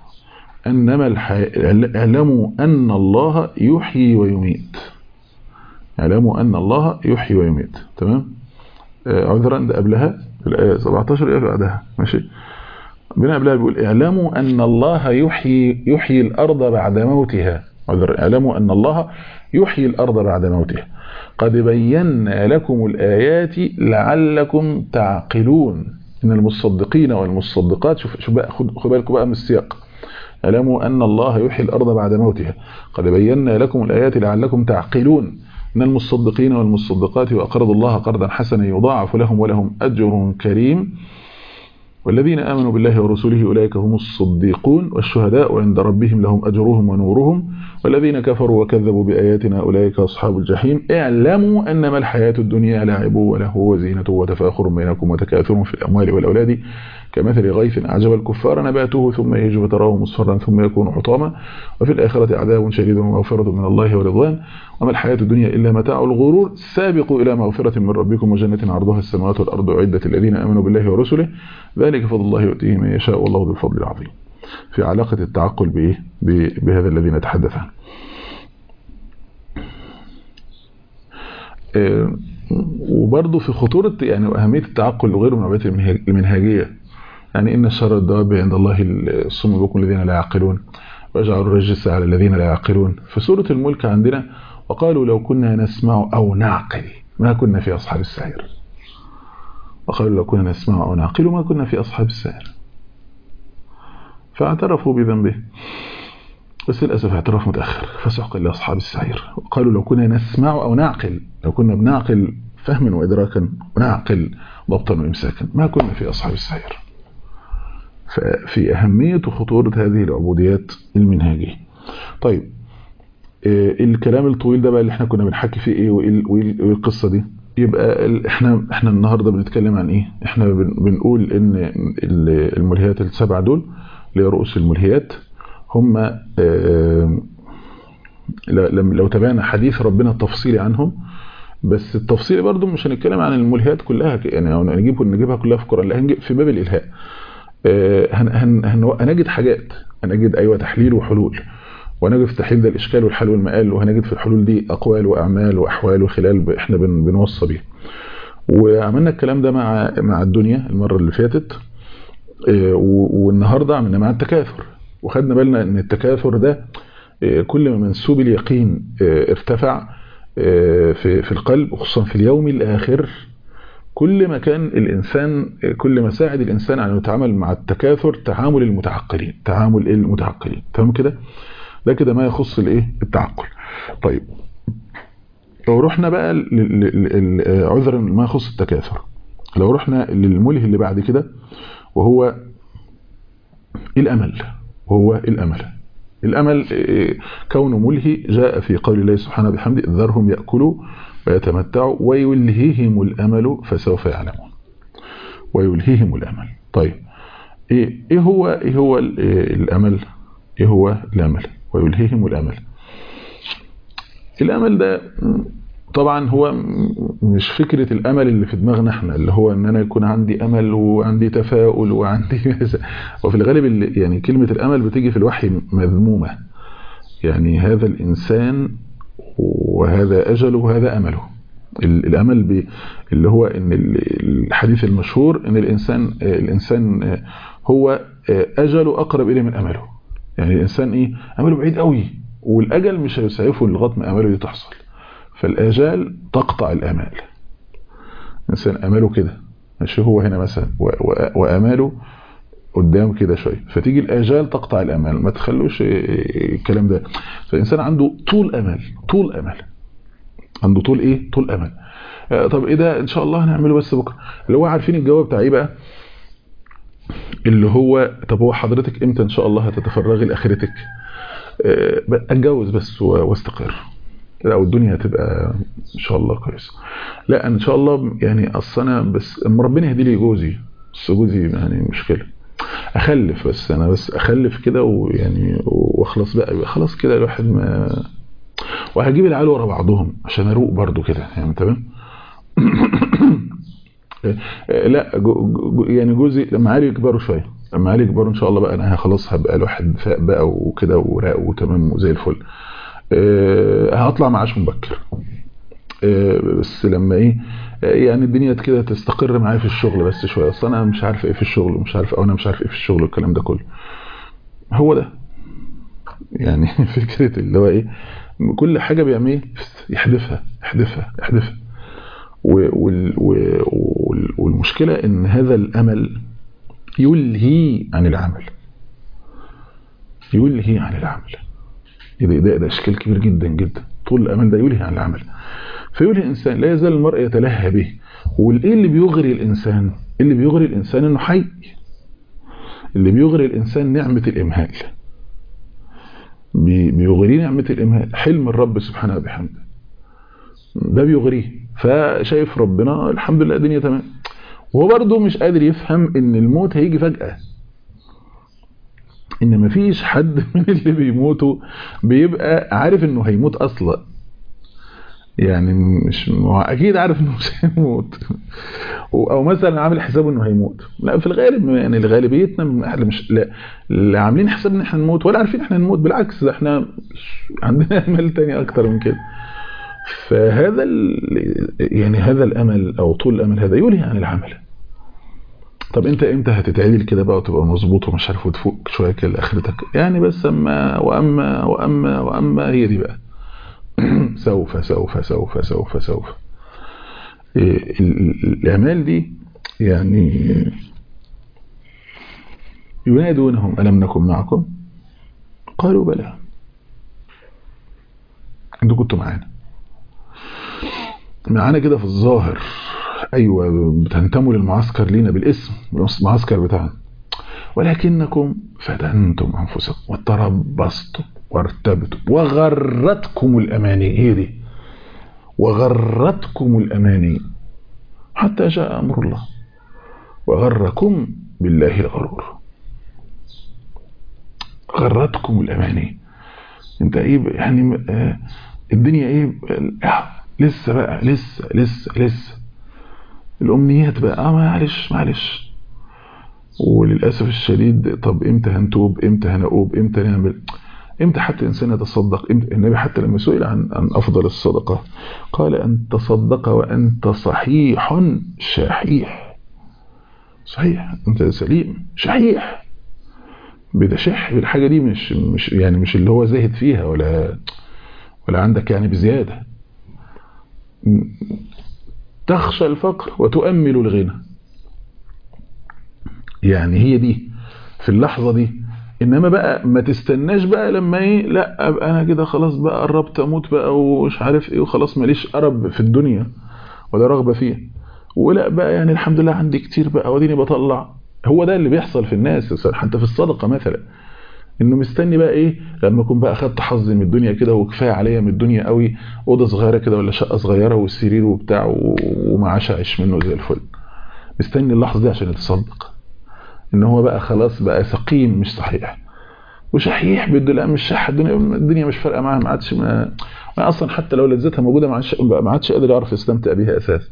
اعلموا أن الله يحيي ويميت. اعلموا أن الله يحيي ويميت تمام. عذرا ده قبلها في الآية 17 الآية بعدها ماشي. ربنا قبلها بيقول اعلموا أن الله يحيي الأرض بعد موتها. عذرا اعلموا أن الله يحيي الأرض بعد موتها قد بينا لكم الآيات لعلكم تعقلون. إن المصدقين والمصدقات شوف بقى خد بالكم بقى من السياق. اعلموا أن الله يحيي الأرض بعد موتها قد بينا لكم الآيات لعلكم تعقلون. إن المصدقين والمصدقات وأقرضوا الله قرضا حسنا يضاعف لهم ولهم أجر كريم والذين آمنوا بالله ورسوله أولئك هم الصديقون والشهداء عند ربهم لهم أجرهم ونورهم والذين كفروا وكذبوا بآياتنا أولئك أصحاب الجحيم. اعلموا أنما الحياة الدنيا لعب ولهو وزينة وتفاخر بينكم وتكاثر في الأموال والأولاد كمثل غيث أعجب الكفار نباته ثم يهيج فتراه مصفرا ثم يكون حطاما وفي الآخرة عذاب شديد ومغفرة من الله ورضوان وما الحياة الدنيا إلا متاع الغرور سابقوا إلى مغفرة من ربكم وجنة عرضها السماوات والأرض أعدت الذين آمنوا بالله ورسله ذلك فضل الله يؤتيه من يشاء والله ذو الفضل العظيم. في علاقة التعقل بهذا الذي نتحدث عنه. وبرضه في خطورة يعني وأهمية التعقل وغيره من العبادات المنهجية. يعني إن شر الدواب عند الله الصم البكم الذين لا يعقلون ويجعل الرجس على الذين لا يعقلون. في سورة الملك عندنا وقالوا لو كنا نسمع أو نعقل ما كنا في أصحاب السعير. وقالوا لو كنا نسمع أو نعقل ما كنا في أصحاب السعير. فاعترفوا بذنبه بس للأسف اعتراف متأخر فسحقا لأصحاب السعير. وقالوا لو كنا نسمع أو نعقل لو كنا بنعقل فهما وإدراكا ونعقل ضبطا وإمساكا ما كنا في أصحاب السعير. ففي أهمية وخطورة هذه العبوديات المنهجية. طيب الكلام الطويل ده بقى اللي احنا كنا بنحكي فيه ايه وايه القصة دي. يبقى احنا النهاردة بنتكلم عن ايه. احنا بنقول ان الملهيات السبعة دول اللي هي رؤوس الملهيات هم لو تابعنا حديث ربنا التفصيلي عنهم بس التفصيل برضو مش هنتكلم عن الملهيات كلها يعني نجيبها كلها في القرآن. لا هنجيب في باب الإلهاء هنجد حاجات هنجد أيوة تحليل وحلول ونجد في تحليل ده الإشكال والحل والمآل وهنجد في الحلول دي أقوال وأعمال وأحوال وخلال احنا بنوصى بيه. وعملنا الكلام ده مع الدنيا المرة اللي فاتت والنهاردة عملنا مع التكاثر وخدنا بالنا ان التكاثر ده كل ما منسوب اليقين ارتفع في القلب وخصوصا في اليوم الآخر كل ما كان الإنسان كل ما ساعد الإنسان على يتعامل مع التكاثر تعامل المتعقلين تمام كده. ده كده ما يخص التعقل. طيب لو رحنا بقى عذرا ما يخص التكاثر لو رحنا للملهي اللي بعد كده وهو الأمل كونه ملهي جاء في قول الله سبحانه بحمده ذرهم يأكلوا ويتمتعوا ويلهيهم الأمل فسوف يعلمون. ويلهيهم الأمل. طيب ايه هو الأمل. ايه هو الأمل ويلهيهم الأمل. الأمل ده طبعا هو مش فكرة الأمل اللي في دماغنا احنا اللي هو ان انا يكون عندي أمل وعندي تفاؤل وعندي وفي الغالب يعني كلمة الأمل بتيجي في الوحي مذمومة. يعني هذا الإنسان وهذا أجله وهذا أمله. الأمل اللي هو ان الحديث المشهور ان الإنسان هو أجله أقرب إليه من أمله. يعني الإنسان أمله بعيد قوي والأجل مش هيسعفه لغاية ما أمله دي تحصل. فالآجال تقطع الآمال. الإنسان أمله كده ماشي هو هنا مثلا وأماله قدام كده شوية فتيجي الآجال تقطع الآمال ما تخلوش الكلام ده. فالإنسان عنده طول أمل عنده طول أمل. طب إيه ده إن شاء الله هنعمله بس بكرة اللي هو عارفين الجواب بتاع إيه بقى. اللي هو طب هو حضرتك امتى ان شاء الله هتتفرغي لاخرتك؟ اتجوز بس واستقر، لا والدنيا هتبقى ان شاء الله كويس. لا ان شاء الله يعني اصل انا بس اما ربنا يهدي لي جوزي، بس جوزي يعني مشكله، اخلف بس انا بس اخلف كده ويعني واخلص بقى خلاص كده الواحد ما، وهجيب العيال ورا بعضهم عشان اروق برضو كده يعني تمام. لا يعني جوزي لما عيالي يكبروا شويه، لما عيالي يكبروا ان شاء الله بقى انا خلاص هبقى الواحد فاق بقى وكده وراق وتمام وزي الفل، هطلع معاش مبكر. بس لما ايه يعني الدنيا كده تستقر معايا في الشغل بس شويه، اصل انا مش عارف ايه في الشغل ومش عارف، او انا مش عارف ايه في الشغل والكلام ده كله. هو ده يعني فكره اللي هو ايه، كل حاجه بيعمل ايه يحذفها يحذفها يحذفها. والمشكله ان هذا الامل يلهي عن العمل، يلهي عن العمل. ده اشكال كبير جدا جدا. طول الامل ده يلهي عن العمل، فيلهي الانسان لا يزال المرء يتلهى به. والايه اللي بيغري الانسان؟ اللي بيغري الانسان انه حي، اللي بيغري الانسان نعمه الامهال، بيغريه نعمه الامهال، حلم الرب سبحانه وبحمده ده بيغريه، فشايف ربنا الحمد لله الدنيا تمام. وهو برضه مش قادر يفهم ان الموت هيجي فجاه، ان مفيش حد من اللي بيموتوا بيبقى عارف انه هيموت اصلا، يعني مش اكيد عارف انه مش هيموت او مثلا عامل حسابه انه هيموت. لا في الغالب يعني غالبيتنا من احنا مش لا عاملين حساب ان احنا نموت ولا عارفين احنا نموت، بالعكس ده احنا عندنا امل تاني اكتر من كده. فهذا يعني هذا الامل او طول الامل هذا يلهي عن العمل. طب انت امتى هتتعدل كده بقى وتبقى مظبوط ومش عارف وتفوق شويه كده لاخرتك؟ يعني بس واما هي دي بقى سوف سوف سوف سوف سوف. الأعمال دي يعني ينادونهم ألم نكن معكم قالوا بلى انتوا كنتوا معانا كده في الظاهر، أيوة بتنتموا للمعسكر لينا بالاسم المعسكر بتاعنا، ولكنكم فتنتم أنفسكم وتربصتم وارتبتم وغرتكم الأماني. هي دي وغرتكم الأماني حتى جاء أمر الله وغركم بالله الغرور. غرتكم الأماني. انت ايه يعني الدنيا ايه لسه بقى لسه الأمنيات بقى معلش. وللأسف الشديد طب امتى هنتوب، امتى هنقوب، امتى نعمل، امتى حتى الإنسان يتصدق؟ النبي حتى لما سئل عن أفضل الصدقة قال أن تصدق وأنت صحيح شحيح. صحيح أنت سليم شحيح، بتشح بالحاجة دي، مش يعني مش اللي هو زاهد فيها ولا عندك يعني بزيادة. تخشى الفقر وتؤمل الغنى، يعني هي دي في اللحظة دي. انما بقى ما تستناش بقى لما ايه، لا ابقى انا كده خلاص بقى قربت اموت بقى ومش عارف ايه وخلاص ماليش قرب في الدنيا ولا رغبة فيها، ولا بقى يعني الحمد لله عندي كتير بقى وديني بطلع. هو ده اللي بيحصل في الناس حتى في الصدقة مثلا، انه مستني بقى ايه لما اكون بقى اخدت حظي من الدنيا كده وكفايه عليا من الدنيا قوي، اوضه صغيره كده ولا شقه صغيره والسرير وبتاع ومعاش عيش منه زي الفل، مستني اللحظه دي عشان يتصدق. ان هو بقى خلاص بقى سقيم مش صحيح، وشحيح بده لا مش شح، الدنيا مش فارقه معاه، ما عادش ما اصلا حتى لو لذتها موجوده ما عادش قادر يعرف يستمتع بيها اساسا،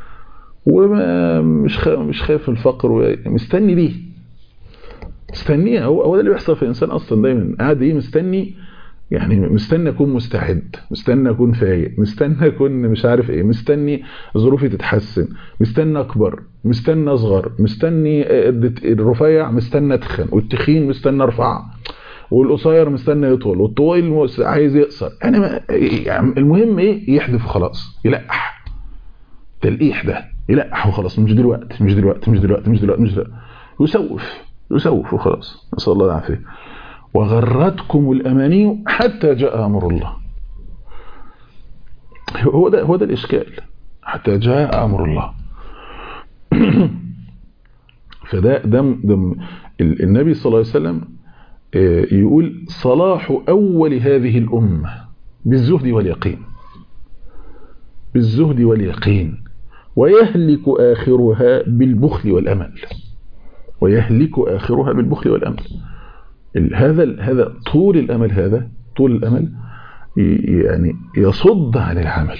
ومش خايف من الفقر ومستني دي مستنيه. هو ده اللي بيحصل في الانسان اصلا دايما، قاعد ايه مستني، يعني مستني اكون مستعد، مستني اكون فايق، مستني اكون مش عارف ايه، مستني ظروفي تتحسن، مستني اكبر، مستني اصغر، مستني الرفيع مستني اتخن، والتخين مستني ارفع، والقصير مستني يطول، والطويل عايز يقصر. يعني المهم ايه يحذف وخلاص، يلقح تلقيح ده، يلقح وخلاص، مش دلوقتي يسوف وخلاص، نسأل الله العافية. وغرتكم الأماني حتى جاء أمر الله. هو ده الإشكال، حتى جاء أمر الله. فده النبي صلى الله عليه وسلم يقول صلاح أول هذه الأمة بالزهد واليقين، بالزهد واليقين، ويهلك آخرها بالبخل والأمل، ويهلك آخرها بالبخل والأمل. هذا طول الأمل، هذا طول الأمل يعني يصد عن العمل،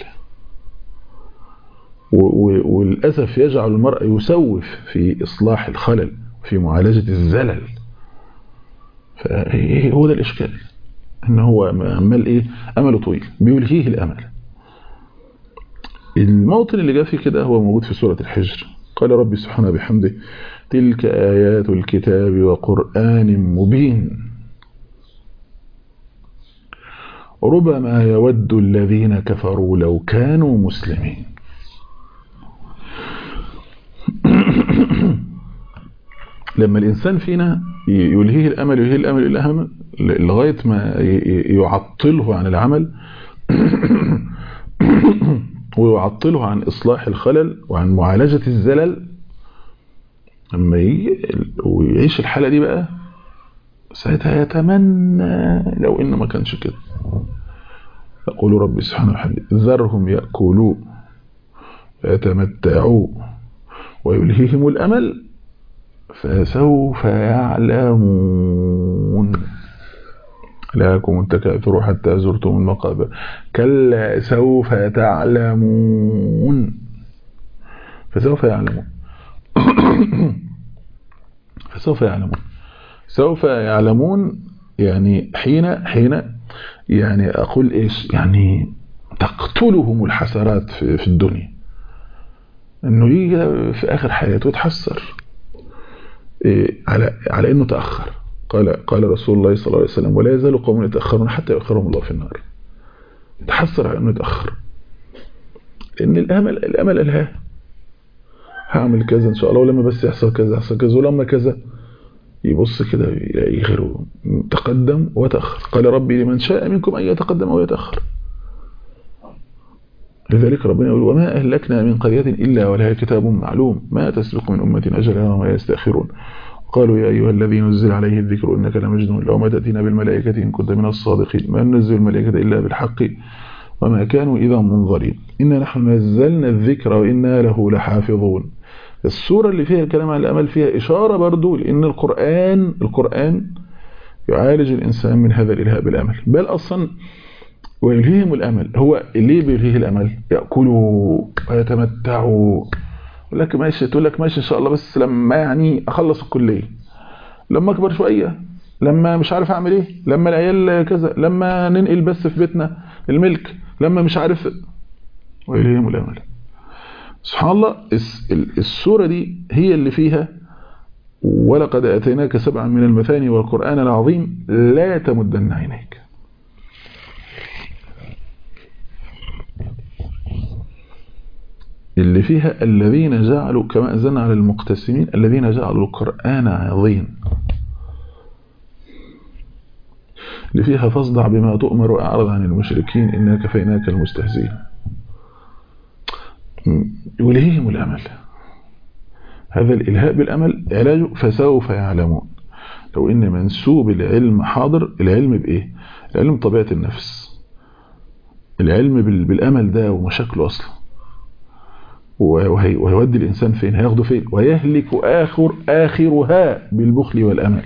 وللأسف يجعل المرء يسوف في إصلاح الخلل، في معالجة الزلل. فهو ده الإشكال، إن هو عمال إيه، أمله طويل بيلهيه الأمل. الموطن اللي جاء فيه كده هو موجود في سورة الحجر. قال ربي سبحانه بحمده تلك آيات الكتاب وقرآن مبين ربما يود الذين كفروا لو كانوا مسلمين. لما الإنسان فينا يلهيه الأمل، يلهيه الأمل لغاية ما يعطله عن العمل ويعطله عن إصلاح الخلل وعن معالجة الزلل، لما ويعيش الحالة دي بقى ساعتها يتمنى لو إنه ما كانش كده. يقول ربي سبحانه وتعالى ذرهم يأكلوا ويتمتعوا ويلهيهم الأمل فسوف يعلمون. لكم التكاثر حتى زرتم المقابر كلا سوف تعلمون. فسوف يعلمون فسوف يعلمون، سوف يعلمون. يعني حين يعني أقول إيش، يعني تقتلهم الحسرات في الدنيا، إنه يجي في آخر حياته يتحسر على إنه تأخر. قال رسول الله صلى الله عليه وسلم ولا يزال قوم يتأخرون حتى يؤخرهم الله في النار. يتحسر على إنه يتأخر، لأن الأمل ألهاه، هعمل كذا إن شاء الله، ولما بس يحصل كذا يحصل كذا، ولما كذا يبص كده يلاقي غيره تقدم وتأخر. قال ربي لمن شاء منكم أن يتقدم أو يتأخر. لذلك ربنا يقول وما أهلكنا من قرية إلا ولها كتاب معلوم ما تسبق من أمة أجلها وما يستأخرون. قالوا يا أيها الذي نزل عليه الذكر إنك لمجنون لو ما تأتينا بالملائكة إن كنت من الصادقين ما ننزل الملائكة إلا بالحق وما كانوا إذا منظرين إنا نحن نزلنا الذكر وإنا له لحافظون. السورة اللي فيها الكلام عن الأمل فيها إشارة برضو لأن القرآن يعالج الإنسان من هذا الإلهاء بالأمل، بل أصلا ويلهيهم الأمل. هو اللي بيلهيه الأمل يأكلوا ويتمتعوا، يقول لك ماشي، تقول لك ماشي إن شاء الله بس لما يعني أخلص الكلية، لما أكبر شوية، لما مش عارف أعمل إيه، لما العيال كذا، لما ننقل بس في بيتنا الملك، لما مش عارف. ويلهيهم الأمل. سبحان الله. السورة دي هي اللي فيها ولقد آتيناك 7 من المثاني والقرآن العظيم لا تمدن عينيك. اللي فيها الذين جعلوا كما أنزلنا على المقتسمين الذين جعلوا القرآن عظيم. اللي فيها فاصدع بما تؤمر وأعرض عن المشركين إنا كفيناك المستهزئين. يلهيهم الأمل. هذا الإلهاء بالأمل علاجه فسوف يعلمون. لو إن منسوب العلم حاضر، العلم بإيه؟ العلم طبيعة النفس، العلم بالأمل ده ومشاكله أصلا، وهيودي الإنسان فين، هياخده فين، ويهلك آخرها بالبخل والأمل.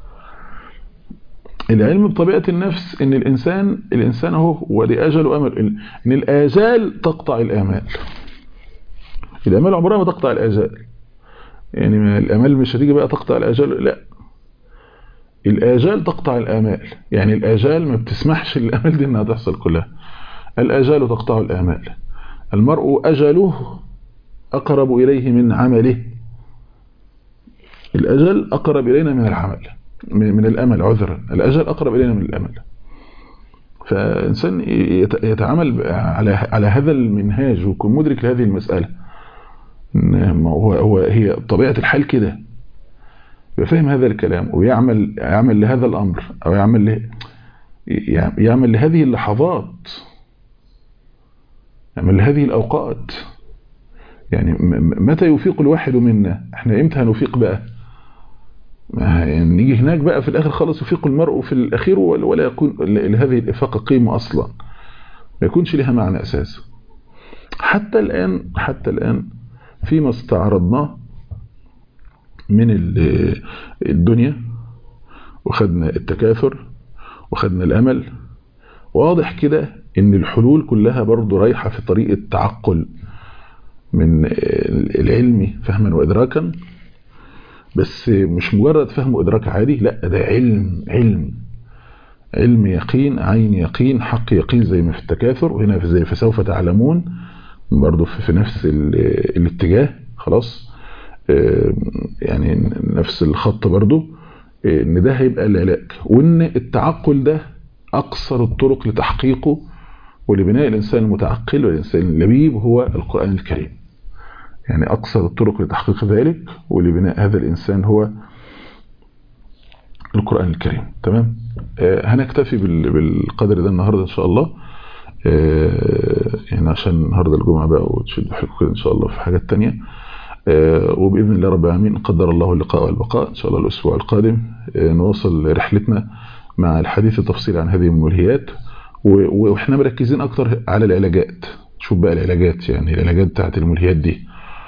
العلم بطبيعة النفس إن الإنسان هو ولأجل أمل، إن الآجال تقطع الآمال. الآمال عمرها ما تقطع الآجال، يعني الآمال مش هتيجي بقى تقطع الآجال، لا، الآجال تقطع الآمال. يعني الآجال ما بتسمحش للآمال دي إنها تحصل كلها. الآجال تقطع الآمال. المرء أجله أقرب إليه من عمله. الأجل أقرب إلينا من العمل، من الأمل، عذرا، الأجل أقرب إلينا من الأمل. فإنسان يتعامل على هذا المنهاج ويكون مدرك لهذه المسألة، هي طبيعة الحال كده، يفهم هذا الكلام ويعمل لهذا الأمر، أو يعمل لهذه اللحظات، يعمل لهذه الأوقات. يعني متى يفيق الواحد منا؟ احنا امتى هنفيق بقى؟ يعني نيجي هناك بقى في الآخر خالص يفيق المرء في الأخير ولا يكون لهذه الإفاقة قيمة أصلا، ما يكونش لها معنى أساسا. حتى الآن فيما استعرضناه من الدنيا، وخدنا التكاثر وخدنا الأمل، واضح كده إن الحلول كلها برضو رايحة في طريق التعقل من العلم فهما وإدراكا، بس مش مجرد فهم وإدراك عادي، لا ده علم يقين، عين يقين، حق يقين، زي ما في التكاثر، وهنا زي فسوف تعلمون برضو في نفس الاتجاه خلاص، يعني نفس الخط برضو، ان ده هيبقى العلاج، وان التعقل ده اقصر الطرق لتحقيقه ولبناء الانسان المتعقل والانسان اللبيب هو القرآن الكريم. يعني اقصر الطرق لتحقيق ذلك ولبناء هذا الانسان هو القرآن الكريم. تمام. هنكتفي بالقدر ده النهاردة ان شاء الله، يعني عشان النهاردة الجمعة بقى وتشد حيلكم ان شاء الله في حاجات تانية، وبإذن الله رب العالمين قدر الله اللقاء والبقاء إن شاء الله الأسبوع القادم نواصل رحلتنا مع الحديث التفصيلي عن هذه الملهيات، وإحنا مركزين أكتر على العلاجات. شوف بقى العلاجات، يعني العلاجات بتاعت الملهيات دي،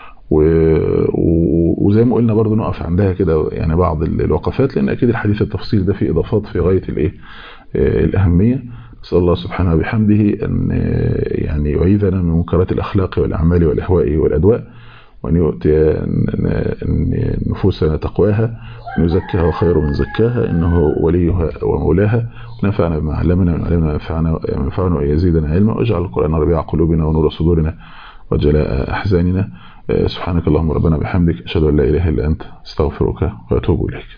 وزي ما قلنا برضو نقف عندها كده يعني بعض الوقفات، لأن أكيد الحديث التفصيلي ده فيه إضافات في غاية الأهمية. نسأل الله سبحانه وبحمده أن يعني يعيذنا من منكرات الأخلاق والأعمال والأهواء والأدواء، وأن يؤتي نفوسنا تقواها وأن يزكيها خير من زكاها إنه وليها ومولاها، ونفعنا بما علمنا وعلمنا ينفعنا ويزيدنا علما، واجعل القرآن ربيع قلوبنا ونور صدورنا وجلاء أحزاننا. سبحانك اللهم ربنا بحمدك، أشهد أن لا إله إلا أنت، استغفرك وأتوب إليك.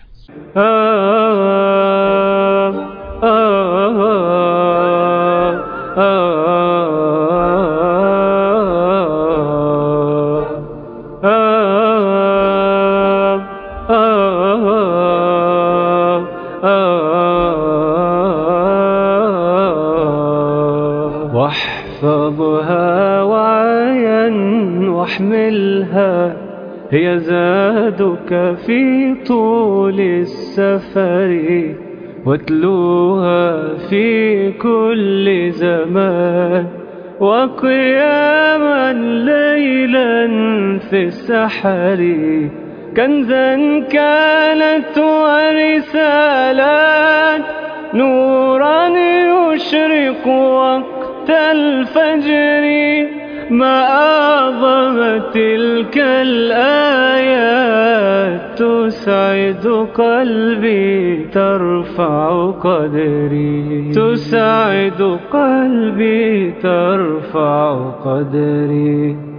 واحفظها وعيا واحملها، هي زادك في طول السفر، واتلوها في كل زمان، وقياما ليلا في السحر، كنزا كانت ورسالات، نورا يشرق وقت الفجر، ما أعظم تلك الآيات، تسعد قلبي ترفع قدري، تسعد قلبي ترفع قدري.